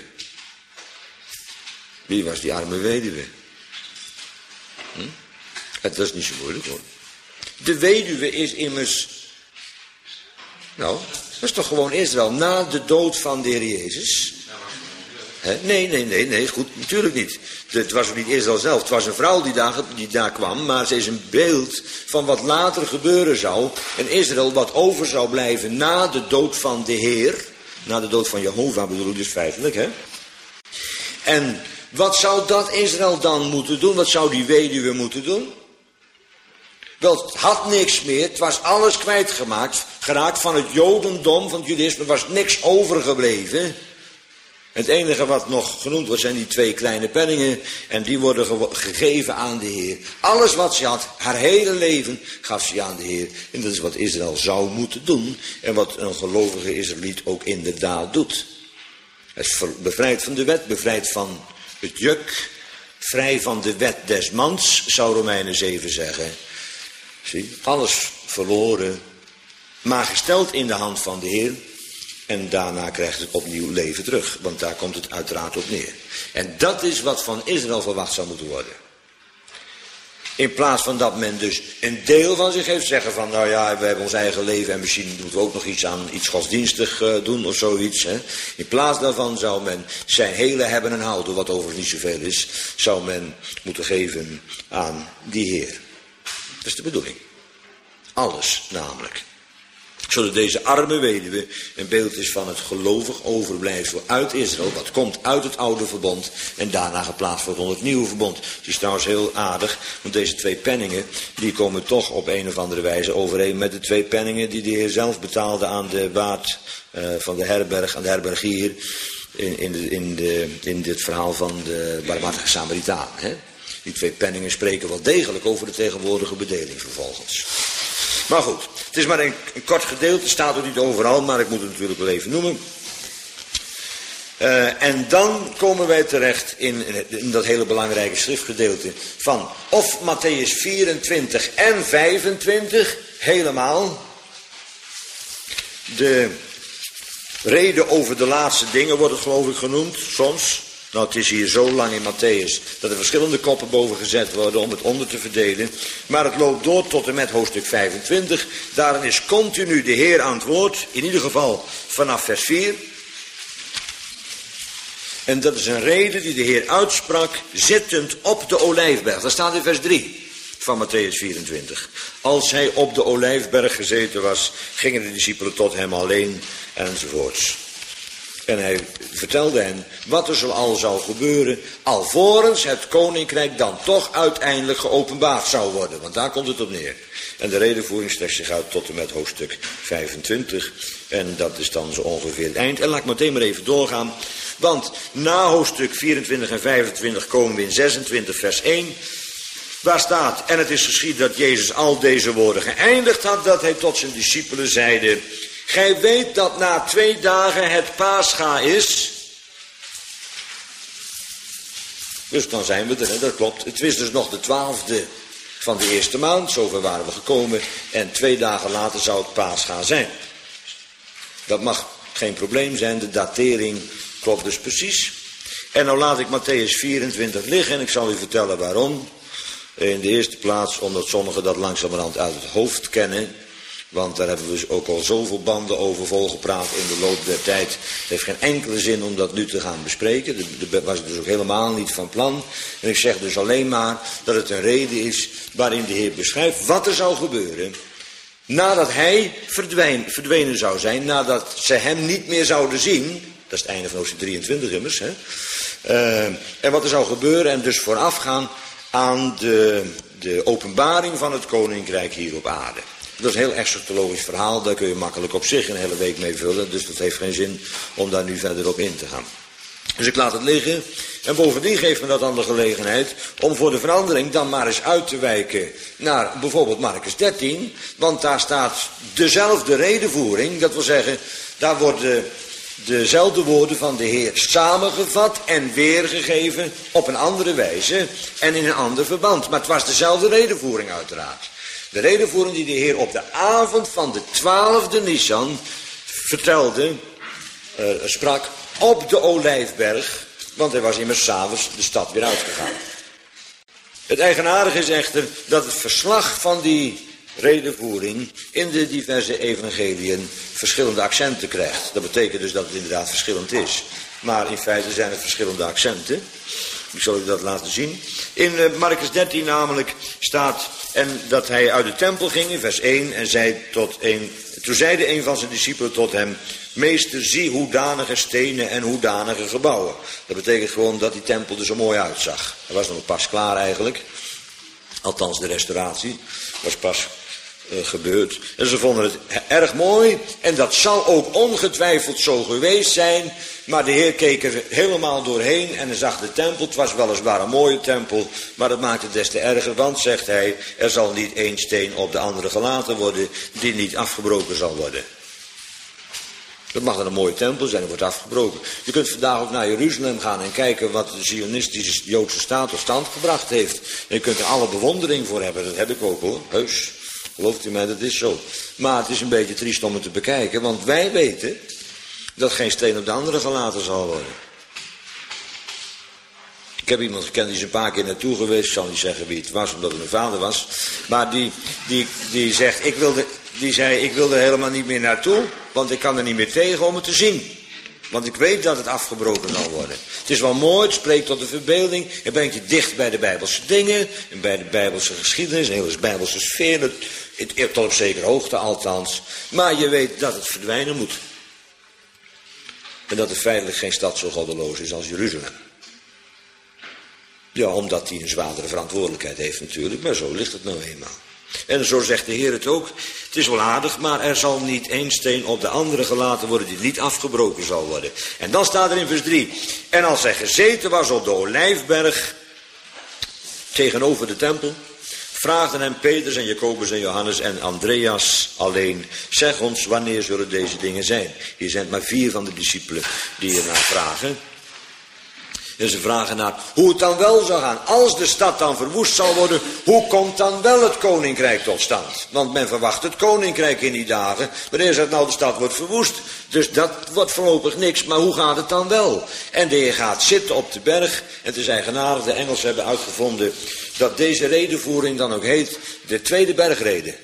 S1: Wie was die arme weduwe? Hm? Het was niet zo moeilijk hoor. De weduwe is immers... Nou, dat is toch gewoon Israël na de dood van de Heer Jezus? He? Nee, nee, nee, nee, goed, natuurlijk niet. Het was ook niet Israël zelf, het was een vrouw die daar, die daar kwam, maar ze is een beeld van wat later gebeuren zou. En Israël wat over zou blijven na de dood van de Heer, na de dood van Jehovah bedoel ik dus feitelijk, hè. En wat zou dat Israël dan moeten doen? Wat zou die weduwe moeten doen? Wel, het had niks meer, het was alles kwijtgemaakt, geraakt van het jodendom, van het judaïsme, was niks overgebleven. Het enige wat nog genoemd wordt zijn die twee kleine penningen. En die worden ge gegeven aan de Heer. Alles wat ze had, haar hele leven, gaf ze aan de Heer. En dat is wat Israël zou moeten doen. En wat een gelovige Israëliet ook inderdaad doet. Het bevrijdt van de wet, bevrijdt van het juk. Vrij van de wet des mans, zou Romeinen zeven zeggen. Zie, alles verloren. Maar gesteld in de hand van de Heer. En daarna krijgt het opnieuw leven terug. Want daar komt het uiteraard op neer. En dat is wat van Israël verwacht zou moeten worden. In plaats van dat men dus een deel van zich heeft. Zeggen van nou ja, we hebben ons eigen leven. En misschien moeten we ook nog iets aan iets godsdienstig uh, doen of zoiets. Hè. In plaats daarvan zou men zijn hele hebben en houden. Wat overigens niet zoveel is. Zou men moeten geven aan die Heer. Dat is de bedoeling. Alles namelijk. Zodat deze arme weduwe een beeld is van het gelovig overblijfsel uit Israël. Dat komt uit het oude verbond en daarna geplaatst wordt onder het nieuwe verbond. Het is trouwens heel aardig, want deze twee penningen die komen toch op een of andere wijze overeen met de twee penningen die de Heer zelf betaalde aan de waard uh, van de herberg, aan de herbergier. In, in, de, in, de, in dit verhaal van de barmhartige Samaritaan. Hè? Die twee penningen spreken wel degelijk over de tegenwoordige bedeling vervolgens. Maar goed, het is maar een, een kort gedeelte, staat er niet overal, maar ik moet het natuurlijk wel even noemen. Uh, en dan komen wij terecht in, in dat hele belangrijke schriftgedeelte van of Mattheüs vierentwintig en vijfentwintig, helemaal. De reden over de laatste dingen wordt het geloof ik genoemd, soms. Nou, het is hier zo lang in Matthäus dat er verschillende koppen boven gezet worden om het onder te verdelen. Maar het loopt door tot en met hoofdstuk vijfentwintig. Daarin is continu de Heer aan het woord, in ieder geval vanaf vers vier. En dat is een reden die de Heer uitsprak, zittend op de Olijfberg. Dat staat in vers drie van Matthäus vierentwintig. Als hij op de Olijfberg gezeten was, gingen de discipelen tot hem alleen enzovoorts. En hij vertelde hen wat er zoal zou gebeuren, alvorens het koninkrijk dan toch uiteindelijk geopenbaard zou worden. Want daar komt het op neer. En de redenvoering strekt zich uit tot en met hoofdstuk vijfentwintig. En dat is dan zo ongeveer het eind. En laat ik meteen maar even doorgaan. Want na hoofdstuk vierentwintig en vijfentwintig komen we in zesentwintig vers één. Waar staat, en het is geschied dat Jezus al deze woorden geëindigd had, dat hij tot zijn discipelen zeide: gij weet dat na twee dagen het Pascha is. Dus dan zijn we er, hè? Dat klopt. Het is dus nog de twaalfde van de eerste maand, zover waren we gekomen. En twee dagen later zou het Pascha zijn. Dat mag geen probleem zijn, de datering klopt dus precies. En nou laat ik Matthäus vierentwintig liggen en ik zal u vertellen waarom. In de eerste plaats omdat sommigen dat langzamerhand uit het hoofd kennen. Want daar hebben we ook al zoveel banden over volgepraat in de loop der tijd. Het heeft geen enkele zin om dat nu te gaan bespreken. Daar was ik dus ook helemaal niet van plan. En ik zeg dus alleen maar dat het een reden is waarin de Heer beschrijft wat er zou gebeuren. Nadat hij verdween, verdwenen zou zijn, nadat ze hem niet meer zouden zien. Dat is het einde van hoofdstuk drieëntwintig immers. Hè? Uh, en wat er zou gebeuren en dus voorafgaan aan de, de openbaring van het koninkrijk hier op aarde. Dat is een heel eschatologisch verhaal, daar kun je makkelijk op zich een hele week mee vullen. Dus dat heeft geen zin om daar nu verder op in te gaan. Dus ik laat het liggen. En bovendien geeft me dat dan de gelegenheid om voor de verandering dan maar eens uit te wijken naar bijvoorbeeld Marcus dertien. Want daar staat dezelfde redenvoering. Dat wil zeggen, daar worden dezelfde woorden van de Heer samengevat en weergegeven op een andere wijze en in een ander verband. Maar het was dezelfde redenvoering uiteraard. De redenvoering die de Heer op de avond van de twaalfde Nisan vertelde, uh, sprak op de Olijfberg, want hij was immers 's avonds de stad weer uitgegaan. Het eigenaardige is echter dat het verslag van die redenvoering in de diverse evangeliën verschillende accenten krijgt. Dat betekent dus dat het inderdaad verschillend is. Maar in feite zijn het verschillende accenten. Ik zal u dat laten zien. In uh, Marcus dertien namelijk staat en dat hij uit de tempel ging in vers één en zei tot een, toen zeide een van zijn discipelen tot hem: meester, zie hoedanige stenen en hoedanige gebouwen. Dat betekent gewoon dat die tempel er zo mooi uitzag. Hij was nog pas klaar eigenlijk. Althans de restauratie was pas uh, gebeurd. En ze vonden het erg mooi. En dat zal ook ongetwijfeld zo geweest zijn. Maar de Heer keek er helemaal doorheen en hij zag de tempel. Het was weliswaar een mooie tempel, maar dat maakt het des te erger. Want, zegt hij, er zal niet één steen op de andere gelaten worden die niet afgebroken zal worden. Dat mag dan een mooie tempel zijn, dat wordt afgebroken. Je kunt vandaag ook naar Jeruzalem gaan en kijken wat de Zionistische Joodse staat tot stand gebracht heeft. En je kunt er alle bewondering voor hebben, dat heb ik ook hoor, heus. Gelooft u mij, dat is zo. Maar het is een beetje triest om het te bekijken, want wij weten dat geen steen op de andere gelaten zal worden. Ik heb iemand gekend, die is een paar keer naartoe geweest. Ik zal niet zeggen wie het was, omdat het mijn vader was. Maar die, die, die zegt, ik wilde, die zei, ik wil er helemaal niet meer naartoe. Want ik kan er niet meer tegen om het te zien. Want ik weet dat het afgebroken zal worden. Het is wel mooi, het spreekt tot de verbeelding. Het brengt je dicht bij de Bijbelse dingen. En bij de Bijbelse geschiedenis, een hele Bijbelse sfeer. Het, het, tot op zekere hoogte althans. Maar je weet dat het verdwijnen moet. En dat er feitelijk geen stad zo goddeloos is als Jeruzalem. Ja, omdat hij een zwaardere verantwoordelijkheid heeft natuurlijk. Maar zo ligt het nou eenmaal. En zo zegt de Heer het ook. Het is wel aardig, maar er zal niet één steen op de andere gelaten worden die niet afgebroken zal worden. En dan staat er in vers drie. En als hij gezeten was op de Olijfberg tegenover de tempel, vraagden hem Petrus en Jacobus en Johannes en Andreas alleen, zeg ons, wanneer zullen deze dingen zijn? Hier zijn maar vier van de discipelen die ernaar vragen. En ze vragen naar hoe het dan wel zou gaan. Als de stad dan verwoest zal worden, hoe komt dan wel het koninkrijk tot stand? Want men verwacht het koninkrijk in die dagen. Maar eerst zegt nou de stad wordt verwoest. Dus dat wordt voorlopig niks. Maar hoe gaat het dan wel? En de Heer gaat zitten op de berg. En te zijn genadig, de Engelsen hebben uitgevonden dat deze redevoering dan ook heet de tweede bergrede.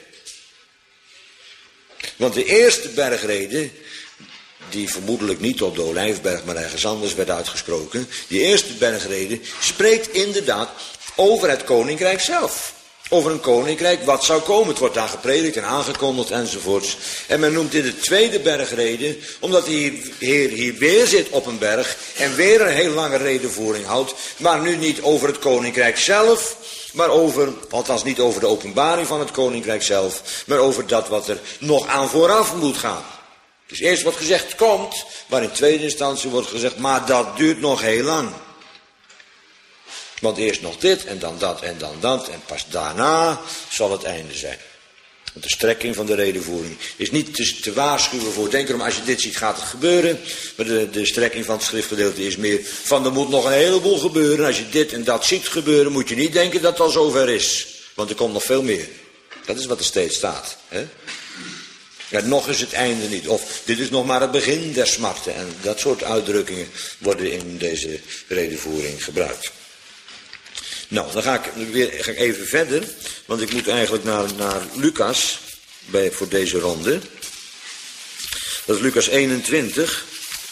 S1: Want de eerste bergrede, die vermoedelijk niet op de Olijfberg, maar ergens anders werd uitgesproken. Die eerste bergrede spreekt inderdaad over het koninkrijk zelf. Over een koninkrijk wat zou komen. Het wordt daar gepredikt en aangekondigd enzovoorts. En men noemt dit de tweede bergrede, omdat de Heer hier weer zit op een berg en weer een heel lange redevoering houdt. Maar nu niet over het koninkrijk zelf, maar over, althans niet over de openbaring van het koninkrijk zelf, maar over dat wat er nog aan vooraf moet gaan. Dus eerst wordt gezegd, komt, maar in tweede instantie wordt gezegd, maar dat duurt nog heel lang. Want eerst nog dit, en dan dat, en dan dat, en pas daarna zal het einde zijn. Want de strekking van de redevoering is niet te, te waarschuwen voor, denk erom, als je dit ziet gaat het gebeuren. Maar de, de strekking van het schriftgedeelte is meer van, er moet nog een heleboel gebeuren. Als je dit en dat ziet gebeuren, moet je niet denken dat het al zover is. Want er komt nog veel meer. Dat is wat er steeds staat, hè? Ja, nog is het einde niet. Of dit is nog maar het begin der smarten. En dat soort uitdrukkingen worden in deze redevoering gebruikt. Nou, dan ga ik weer ga ik even verder. Want ik moet eigenlijk naar, naar Lucas bij, voor deze ronde. Dat is Lucas eenentwintig.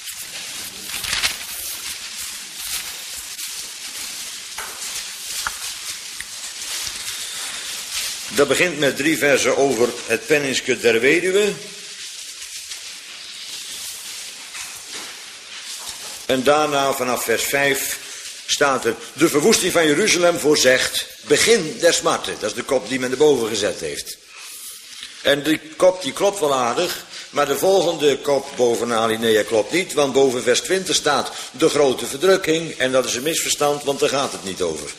S1: Dat begint met drie versen over het penningske der weduwe. En daarna vanaf vers vijf staat er, de verwoesting van Jeruzalem voorzegt, begin der smarten. Dat is de kop die men erboven gezet heeft. En die kop die klopt wel aardig, maar de volgende kop boven alinea klopt niet, want boven vers twintig staat de grote verdrukking. En dat is een misverstand, want daar gaat het niet over.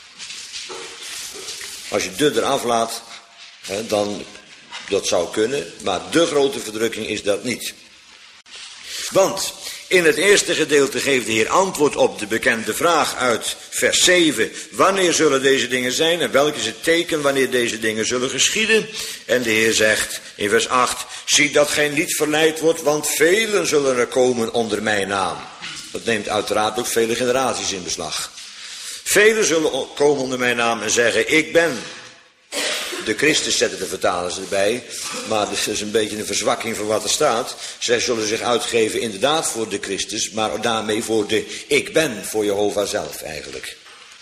S1: Als je de eraf laat, hè, dan, dat zou kunnen, maar de grote verdrukking is dat niet. Want in het eerste gedeelte geeft de Heer antwoord op de bekende vraag uit vers zeven. Wanneer zullen deze dingen zijn en welk is het teken wanneer deze dingen zullen geschieden? En de Heer zegt in vers acht, zie dat gij niet verleid wordt, want velen zullen er komen onder mijn naam. Dat neemt uiteraard ook vele generaties in beslag. Velen zullen komen onder mijn naam en zeggen, ik ben. De Christus zetten de vertalers erbij, maar dat is een beetje een verzwakking van wat er staat. Zij zullen zich uitgeven inderdaad voor de Christus, maar daarmee voor de ik ben, voor Jehovah zelf eigenlijk.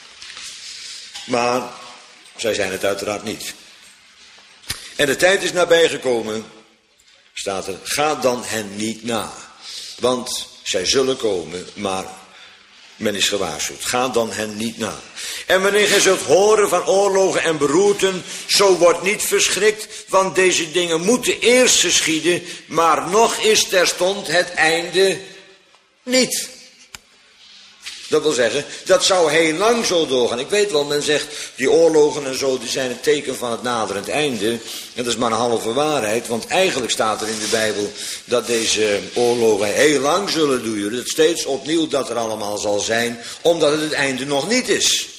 S1: Maar zij zijn het uiteraard niet. En de tijd is nabijgekomen, staat er, ga dan hen niet na. Want zij zullen komen, maar Men is gewaarschuwd. Ga dan hen niet na. En wanneer gij zult horen van oorlogen en beroerten, zo wordt niet verschrikt, want deze dingen moeten eerst geschieden, maar nog is terstond het einde niet. Dat wil zeggen, dat zou heel lang zo doorgaan. Ik weet wel, men zegt, die oorlogen en zo, die zijn een teken van het naderend einde. En dat is maar een halve waarheid, want eigenlijk staat er in de Bijbel dat deze oorlogen heel lang zullen duren. Dat steeds opnieuw dat er allemaal zal zijn, omdat het het einde nog niet is.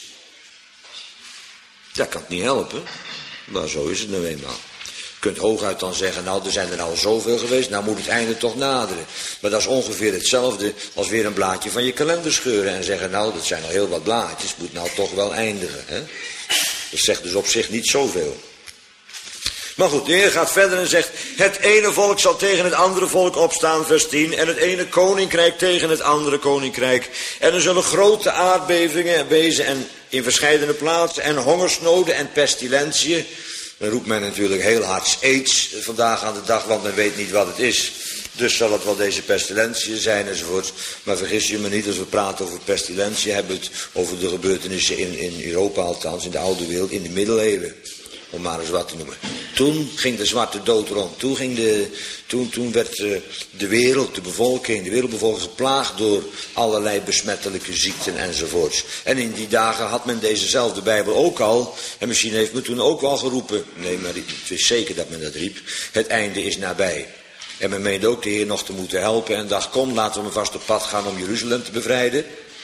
S1: Dat kan het niet helpen, maar zo is het nou eenmaal. Je kunt hooguit dan zeggen, nou er zijn er al zoveel geweest, nou moet het einde toch naderen. Maar dat is ongeveer hetzelfde als weer een blaadje van je kalender scheuren en zeggen, nou dat zijn al heel wat blaadjes, moet nou toch wel eindigen. Hè? Dat zegt dus op zich niet zoveel. Maar goed, de Heer gaat verder en zegt, het ene volk zal tegen het andere volk opstaan, vers tien, en het ene koninkrijk tegen het andere koninkrijk. En er zullen grote aardbevingen wezen en in verscheidene plaatsen en hongersnoden en pestilentiën. Dan roept men natuurlijk heel hard aids vandaag aan de dag, want men weet niet wat het is. Dus zal het wel deze pestilentiën zijn enzovoort. Maar vergis je me niet, als we praten over pestilentiën, hebben we het over de gebeurtenissen in, in Europa althans, in de oude wereld, in de middeleeuwen. Om maar eens wat te noemen. Toen ging de zwarte dood rond. Toen, ging de, toen, toen werd uh, de wereld, de bevolking, de wereldbevolking geplaagd door allerlei besmettelijke ziekten enzovoorts. En in die dagen had men dezezelfde Bijbel ook al. En misschien heeft men toen ook wel geroepen. Nee, maar het is zeker dat men dat riep. Het einde is nabij. En men meende ook de Heer nog te moeten helpen. En dacht, kom, laten we maar vast op pad gaan om Jeruzalem te bevrijden.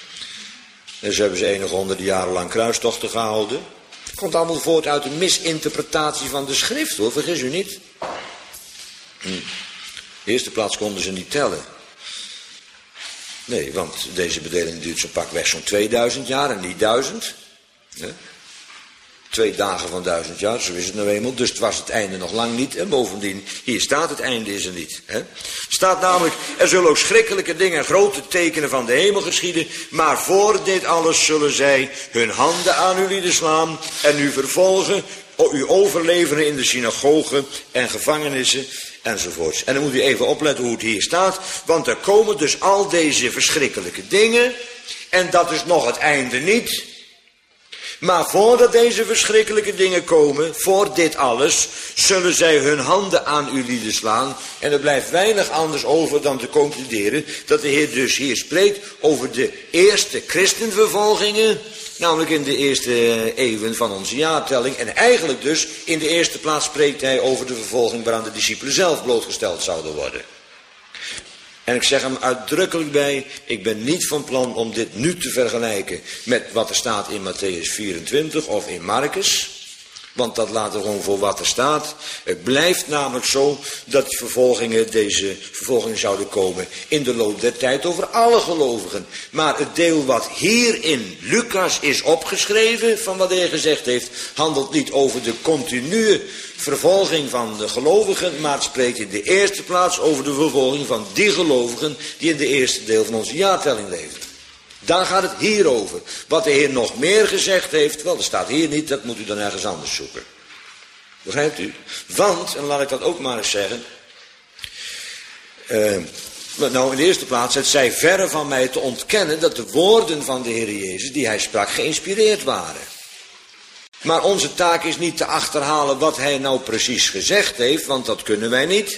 S1: En zo hebben ze enige honderden jaren lang kruistochten gehouden. Het komt allemaal voort uit een misinterpretatie van de schrift, hoor, vergis u niet. Hm. In de eerste plaats konden ze niet tellen. Nee, want deze bedeling duurt zo pakweg zo'n tweeduizend jaar en niet duizend. Ja. Twee dagen van duizend jaar, zo is het nou eenmaal. Dus het was het einde nog lang niet. En bovendien, hier staat het einde is er niet. Hè? Staat namelijk, er zullen ook schrikkelijke dingen en grote tekenen van de hemel geschieden. Maar voor dit alles zullen zij hun handen aan uw lieden slaan en u vervolgen, u overleveren in de synagogen en gevangenissen enzovoorts. En dan moet u even opletten hoe het hier staat. Want er komen dus al deze verschrikkelijke dingen. En dat is nog het einde niet. Maar voordat deze verschrikkelijke dingen komen, voor dit alles, zullen zij hun handen aan uw lieden slaan. En er blijft weinig anders over dan te concluderen dat de Heer dus hier spreekt over de eerste christenvervolgingen. Namelijk in de eerste eeuwen van onze jaartelling. En eigenlijk dus in de eerste plaats spreekt hij over de vervolging waaraan de discipelen zelf blootgesteld zouden worden. En ik zeg hem uitdrukkelijk bij, ik ben niet van plan om dit nu te vergelijken met wat er staat in Matthäus vierentwintig of in Marcus. Want dat laat er gewoon voor wat er staat. Het blijft namelijk zo dat die vervolgingen, deze vervolgingen zouden komen in de loop der tijd over alle gelovigen. Maar het deel wat hier in Lucas is opgeschreven van wat hij gezegd heeft, handelt niet over de continue vervolging van de gelovigen, maar het spreekt in de eerste plaats over de vervolging van die gelovigen die in de eerste deel van onze jaartelling leven. Daar gaat het hier over. Wat de Heer nog meer gezegd heeft, wel, dat staat hier niet, dat moet u dan ergens anders zoeken. Begrijpt u? Want, en laat ik dat ook maar eens zeggen, uh, nou in de eerste plaats, het zij verre van mij te ontkennen dat de woorden van de Heer Jezus, die hij sprak, geïnspireerd waren. Maar onze taak is niet te achterhalen wat hij nou precies gezegd heeft, want dat kunnen wij niet.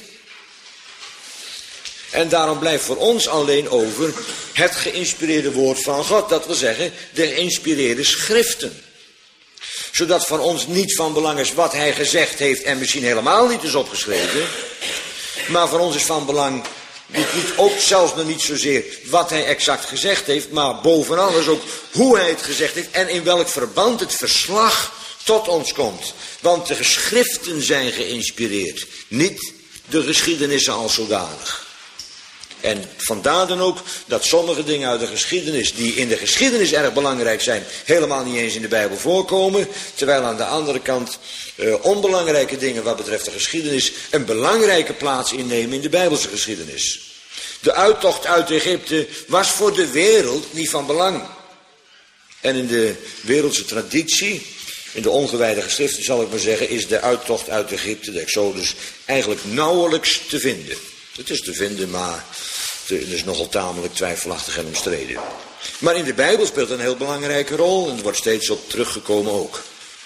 S1: En daarom blijft voor ons alleen over het geïnspireerde woord van God. Dat wil zeggen, de geïnspireerde schriften. Zodat van ons niet van belang is wat hij gezegd heeft en misschien helemaal niet is opgeschreven. Maar voor ons is van belang, niet, niet, ook zelfs nog niet zozeer wat hij exact gezegd heeft, maar boven alles ook hoe hij het gezegd heeft en in welk verband het verslag tot ons komt. Want de geschriften zijn geïnspireerd, niet de geschiedenissen als zodanig. En vandaar dan ook dat sommige dingen uit de geschiedenis, die in de geschiedenis erg belangrijk zijn, helemaal niet eens in de Bijbel voorkomen. Terwijl aan de andere kant uh, onbelangrijke dingen wat betreft de geschiedenis een belangrijke plaats innemen in de Bijbelse geschiedenis. De uittocht uit Egypte was voor de wereld niet van belang. En in de wereldse traditie, in de ongewijde geschriften zal ik maar zeggen, is de uittocht uit Egypte, de Exodus, eigenlijk nauwelijks te vinden. Het is te vinden, maar Dat is nogal tamelijk twijfelachtig en omstreden. Maar in de Bijbel speelt een heel belangrijke rol en er wordt steeds op teruggekomen ook.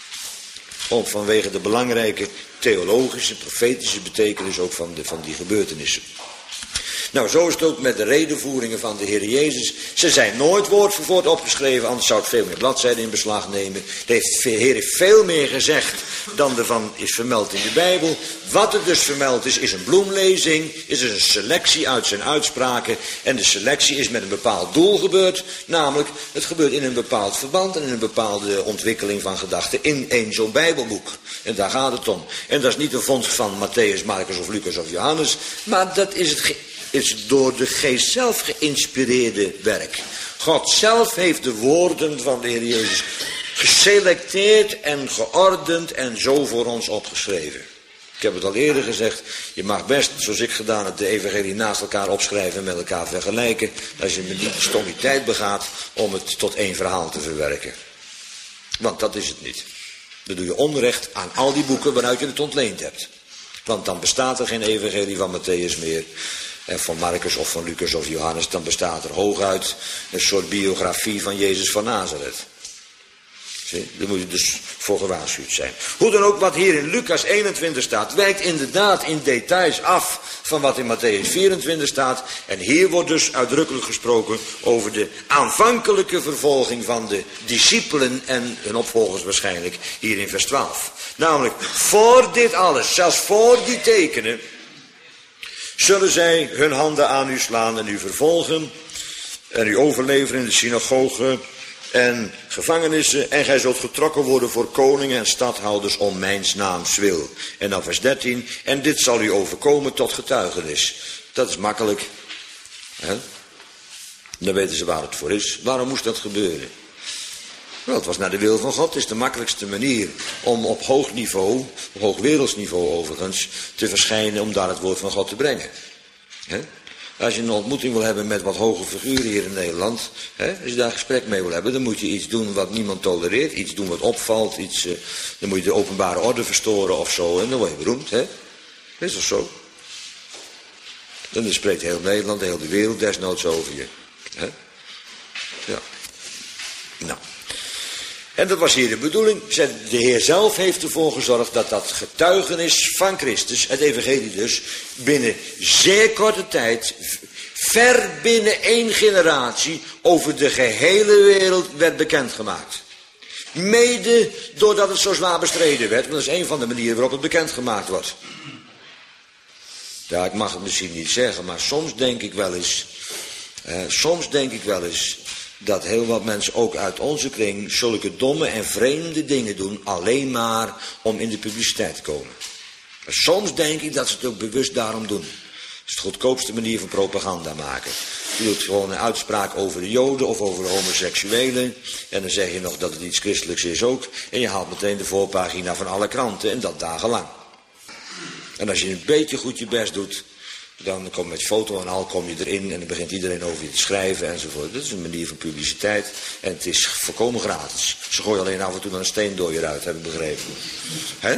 S1: Om vanwege de belangrijke theologische, profetische betekenis ook van, de, van die gebeurtenissen. Nou, zo is het ook met de redenvoeringen van de Heer Jezus. Ze zijn nooit woord voor woord opgeschreven, anders zou het veel meer bladzijden in beslag nemen. De Heer heeft veel meer gezegd dan ervan is vermeld in de Bijbel. Wat er dus vermeld is, is een bloemlezing, is dus een selectie uit zijn uitspraken. En de selectie is met een bepaald doel gebeurd. Namelijk, het gebeurt in een bepaald verband en in een bepaalde ontwikkeling van gedachten in één zo'n Bijbelboek. En daar gaat het om. En dat is niet een vondst van Matthäus, Marcus of Lucas of Johannes, maar dat is het ge- is door de geest zelf geïnspireerde werk. God zelf heeft de woorden van de Heer Jezus geselecteerd en geordend en zo voor ons opgeschreven. Ik heb het al eerder gezegd, je mag best, zoals ik gedaan heb, de evangelie naast elkaar opschrijven en met elkaar vergelijken, als je met niet de stommiteit begaat om het tot één verhaal te verwerken. Want dat is het niet. Dan doe je onrecht aan al die boeken waaruit je het ontleend hebt. Want dan bestaat er geen evangelie van Matthäus meer. En van Marcus of van Lucas of Johannes, dan bestaat er hooguit een soort biografie van Jezus van Nazareth. Zie, daar moet je dus voor gewaarschuwd zijn. Hoe dan ook, wat hier in Lucas eenentwintig staat, wijkt inderdaad in details af van wat in Matthäus vierentwintig staat. En hier wordt dus uitdrukkelijk gesproken over de aanvankelijke vervolging van de discipelen en hun opvolgers waarschijnlijk hier in vers twaalf. Namelijk, voor dit alles, zelfs voor die tekenen, zullen zij hun handen aan u slaan en u vervolgen en u overleveren in de synagogen en gevangenissen. En gij zult getrokken worden voor koningen en stadhouders om mijns naams wil. En dan vers dertien. En dit zal u overkomen tot getuigenis. Dat is makkelijk. Hè? Dan weten ze waar het voor is. Waarom moest dat gebeuren? Wel, het was naar de wil van God. Het is de makkelijkste manier om op hoog niveau, op hoog wereldsniveau overigens, te verschijnen om daar het woord van God te brengen. He? Als je een ontmoeting wil hebben met wat hoge figuren hier in Nederland, he, als je daar gesprek mee wil hebben, dan moet je iets doen wat niemand tolereert, iets doen wat opvalt, iets, uh, dan moet je de openbare orde verstoren of zo, en dan word je beroemd. Hè? Is dat zo? Dan spreekt heel Nederland, heel de wereld desnoods over je. He? Ja. Nou. En dat was hier de bedoeling. De Heer zelf heeft ervoor gezorgd dat dat getuigenis van Christus, het evangelie dus, binnen zeer korte tijd, ver binnen één generatie, over de gehele wereld werd bekendgemaakt. Mede doordat het zo zwaar bestreden werd, want dat is een van de manieren waarop het bekendgemaakt wordt. Ja, ik mag het misschien niet zeggen, maar soms denk ik wel eens, eh, soms denk ik wel eens, dat heel wat mensen ook uit onze kring zulke domme en vreemde dingen doen, alleen maar om in de publiciteit te komen. Maar soms denk ik dat ze het ook bewust daarom doen. Dat is de goedkoopste manier van propaganda maken. Je doet gewoon een uitspraak over de Joden of over de homoseksuelen. En dan zeg je nog dat het iets christelijks is ook. En je haalt meteen de voorpagina van alle kranten en dat dagenlang. En als je een beetje goed je best doet, dan kom je met foto en al kom je erin en dan begint iedereen over je te schrijven enzovoort. Dat is een manier van publiciteit en het is volkomen gratis. Ze gooien alleen af en toe een steen door je uit, heb ik begrepen. Hè?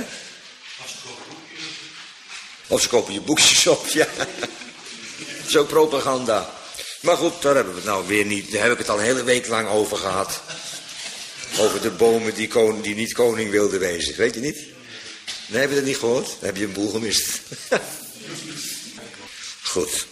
S1: Of ze kopen je boekjes op, ja. Dat is ook propaganda. Maar goed, daar hebben we het nou weer niet. Daar heb ik het al een hele week lang over gehad. Over de bomen die, koning, die niet koning wilden wezen. Weet je niet? Nee, heb je dat niet gehoord? Dan heb je een boel gemist. Goed.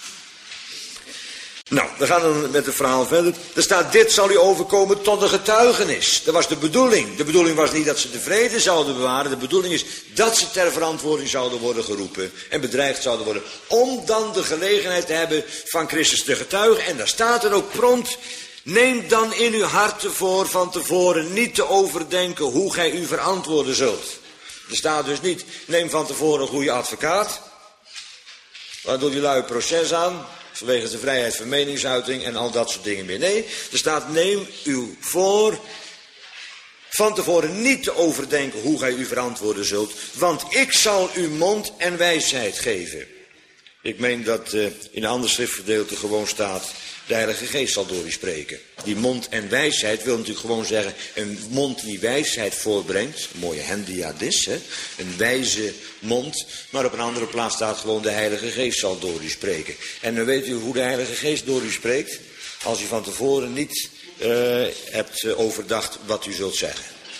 S1: Nou, we gaan dan met het verhaal verder. Er staat, dit zal u overkomen tot een getuigenis. Dat was de bedoeling. De bedoeling was niet dat ze de vrede zouden bewaren. De bedoeling is dat ze ter verantwoording zouden worden geroepen. En bedreigd zouden worden. Om dan de gelegenheid te hebben van Christus te getuigen. En daar staat er ook prompt. Neem dan in uw harten voor van tevoren niet te overdenken hoe gij u verantwoorden zult. Er staat dus niet, neem van tevoren een goede advocaat. Dan doe je lui proces aan, vanwege de vrijheid van meningsuiting en al dat soort dingen meer. Nee, er staat, neem u voor van tevoren niet te overdenken hoe gij u verantwoorden zult, want ik zal u mond en wijsheid geven. Ik meen dat uh, in een ander schriftgedeelte gewoon staat, De Heilige Geest zal door u spreken. Die mond en wijsheid wil natuurlijk gewoon zeggen, een mond die wijsheid voorbrengt. Een mooie hendiadis, hè? Een wijze mond. Maar op een andere plaats staat gewoon, de Heilige Geest zal door u spreken. En dan weet u hoe de Heilige Geest door u spreekt. Als u van tevoren niet uh, hebt uh, overdacht wat u zult zeggen.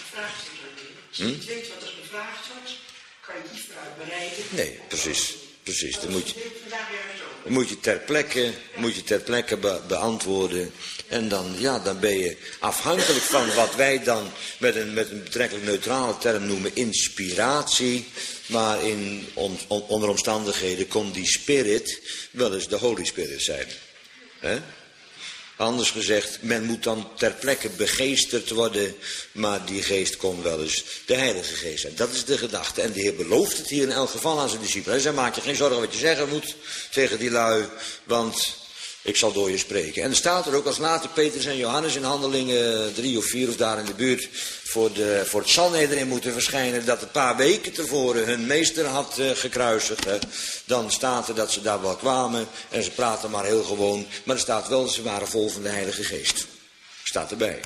S1: Hm? Als je niet weet wat er gevraagd wordt, kan je niet vooruit bereiden. Nee, precies. Precies. Dan moet je, dan moet je ter plekke, moet je ter plekke be, beantwoorden. En dan, ja, dan ben je afhankelijk van wat wij dan met een, met een betrekkelijk neutrale term noemen inspiratie. Maar in on, on, onder omstandigheden kon die spirit wel eens de Holy Spirit zijn. He? Anders gezegd, men moet dan ter plekke begeesterd worden, maar die geest kon wel eens de Heilige Geest zijn. Dat is de gedachte. En de Heer belooft het hier in elk geval aan zijn discipelen. Hij zei, maak je geen zorgen wat je zeggen moet tegen die lui, want ik zal door je spreken. En er staat er ook, als later Petrus en Johannes in Handelingen drie of vier of daar in de buurt voor, de, voor het Sanhedrin moeten verschijnen, dat een paar weken tevoren hun meester had uh, gekruisigd. Hè. Dan staat er dat ze daar wel kwamen en ze praten maar heel gewoon. Maar er staat wel dat ze waren vol van de Heilige Geest. Staat erbij.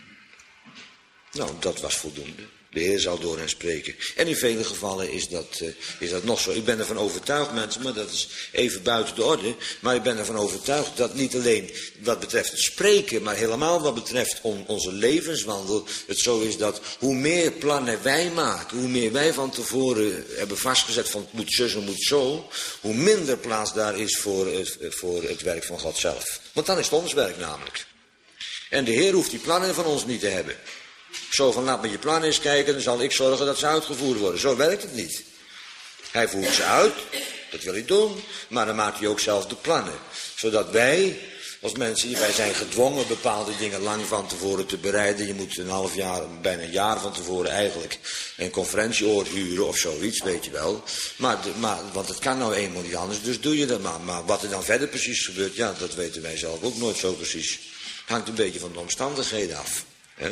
S1: Nou, dat was voldoende. De Heer zal door hen spreken. En in vele gevallen is dat, uh, is dat nog zo. Ik ben ervan overtuigd, mensen, maar dat is even buiten de orde. Maar ik ben ervan overtuigd dat niet alleen wat betreft het spreken, maar helemaal wat betreft on, onze levenswandel, het zo is dat hoe meer plannen wij maken, hoe meer wij van tevoren hebben vastgezet van het moet zus en moet zo, hoe minder plaats daar is voor het, voor het werk van God zelf. Want dan is het ons werk namelijk. En de Heer hoeft die plannen van ons niet te hebben. Zo van, laat me je plannen eens kijken, dan zal ik zorgen dat ze uitgevoerd worden. Zo werkt het niet. Hij voert ze uit, dat wil hij doen, maar dan maakt hij ook zelf de plannen. Zodat wij, als mensen, wij zijn gedwongen bepaalde dingen lang van tevoren te bereiden. Je moet een half jaar, bijna een jaar van tevoren eigenlijk een conferentieoord huren of zoiets, weet je wel. Maar, de, maar, want het kan nou eenmaal niet anders, dus doe je dat maar. Maar wat er dan verder precies gebeurt, ja, dat weten wij zelf ook nooit zo precies. Hangt een beetje van de omstandigheden af, hè?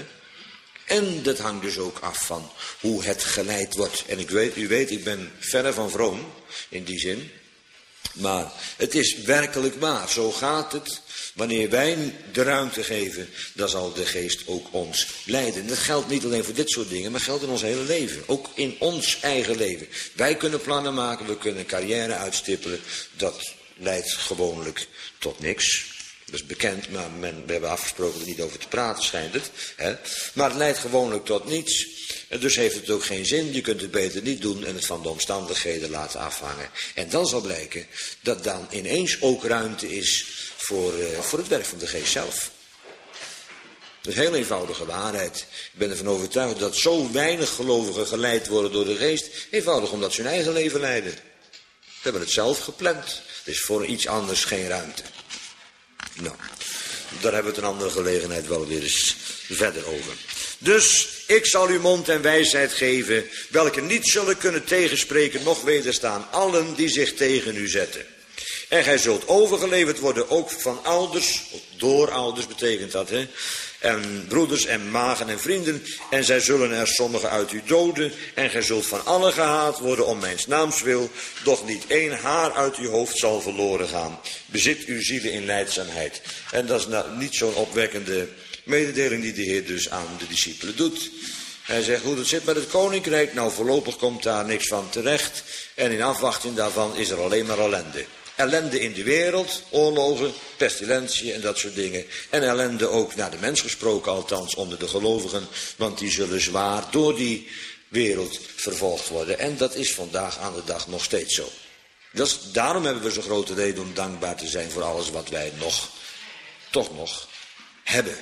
S1: En dat hangt dus ook af van hoe het geleid wordt. En ik weet, u weet, ik ben verre van vroom, in die zin. Maar het is werkelijk waar. Zo gaat het. Wanneer wij de ruimte geven, dan zal de geest ook ons leiden. Dat geldt niet alleen voor dit soort dingen, maar geldt in ons hele leven. Ook in ons eigen leven. Wij kunnen plannen maken, we kunnen een carrière uitstippelen. Dat leidt gewoonlijk tot niks. Dat is bekend, maar men, we hebben afgesproken er niet over te praten, schijnt het. Hè? Maar het leidt gewoonlijk tot niets. En dus heeft het ook geen zin. Je kunt het beter niet doen en het van de omstandigheden laten afhangen. En dan zal blijken dat dan ineens ook ruimte is voor, uh, voor het werk van de geest zelf. Dat is een heel eenvoudige waarheid. Ik ben ervan overtuigd dat zo weinig gelovigen geleid worden door de geest. Eenvoudig omdat ze hun eigen leven leiden. Ze hebben het zelf gepland. Er is voor iets anders geen ruimte. Nou, daar hebben we het een andere gelegenheid wel weer eens verder over. Dus ik zal u mond en wijsheid geven, welke niet zullen kunnen tegenspreken, noch wederstaan allen die zich tegen u zetten. En gij zult overgeleverd worden ook van ouders, door ouders betekent dat, hè. En broeders en magen en vrienden, en zij zullen er sommigen uit u doden, en gij zult van allen gehaat worden om mijns naams wil, doch niet één haar uit uw hoofd zal verloren gaan. Bezit uw zielen in lijdzaamheid. En dat is nou niet zo'n opwekkende mededeling die de Heer dus aan de discipelen doet. Hij zegt hoe het zit met het koninkrijk, nou voorlopig komt daar niks van terecht, en in afwachting daarvan is er alleen maar ellende. Ellende in de wereld, oorlogen, pestilentie en dat soort dingen. En ellende ook naar de mens gesproken, althans onder de gelovigen. Want die zullen zwaar door die wereld vervolgd worden. En dat is vandaag aan de dag nog steeds zo. Dus daarom hebben we zo'n grote reden om dankbaar te zijn voor alles wat wij nog, toch nog, hebben.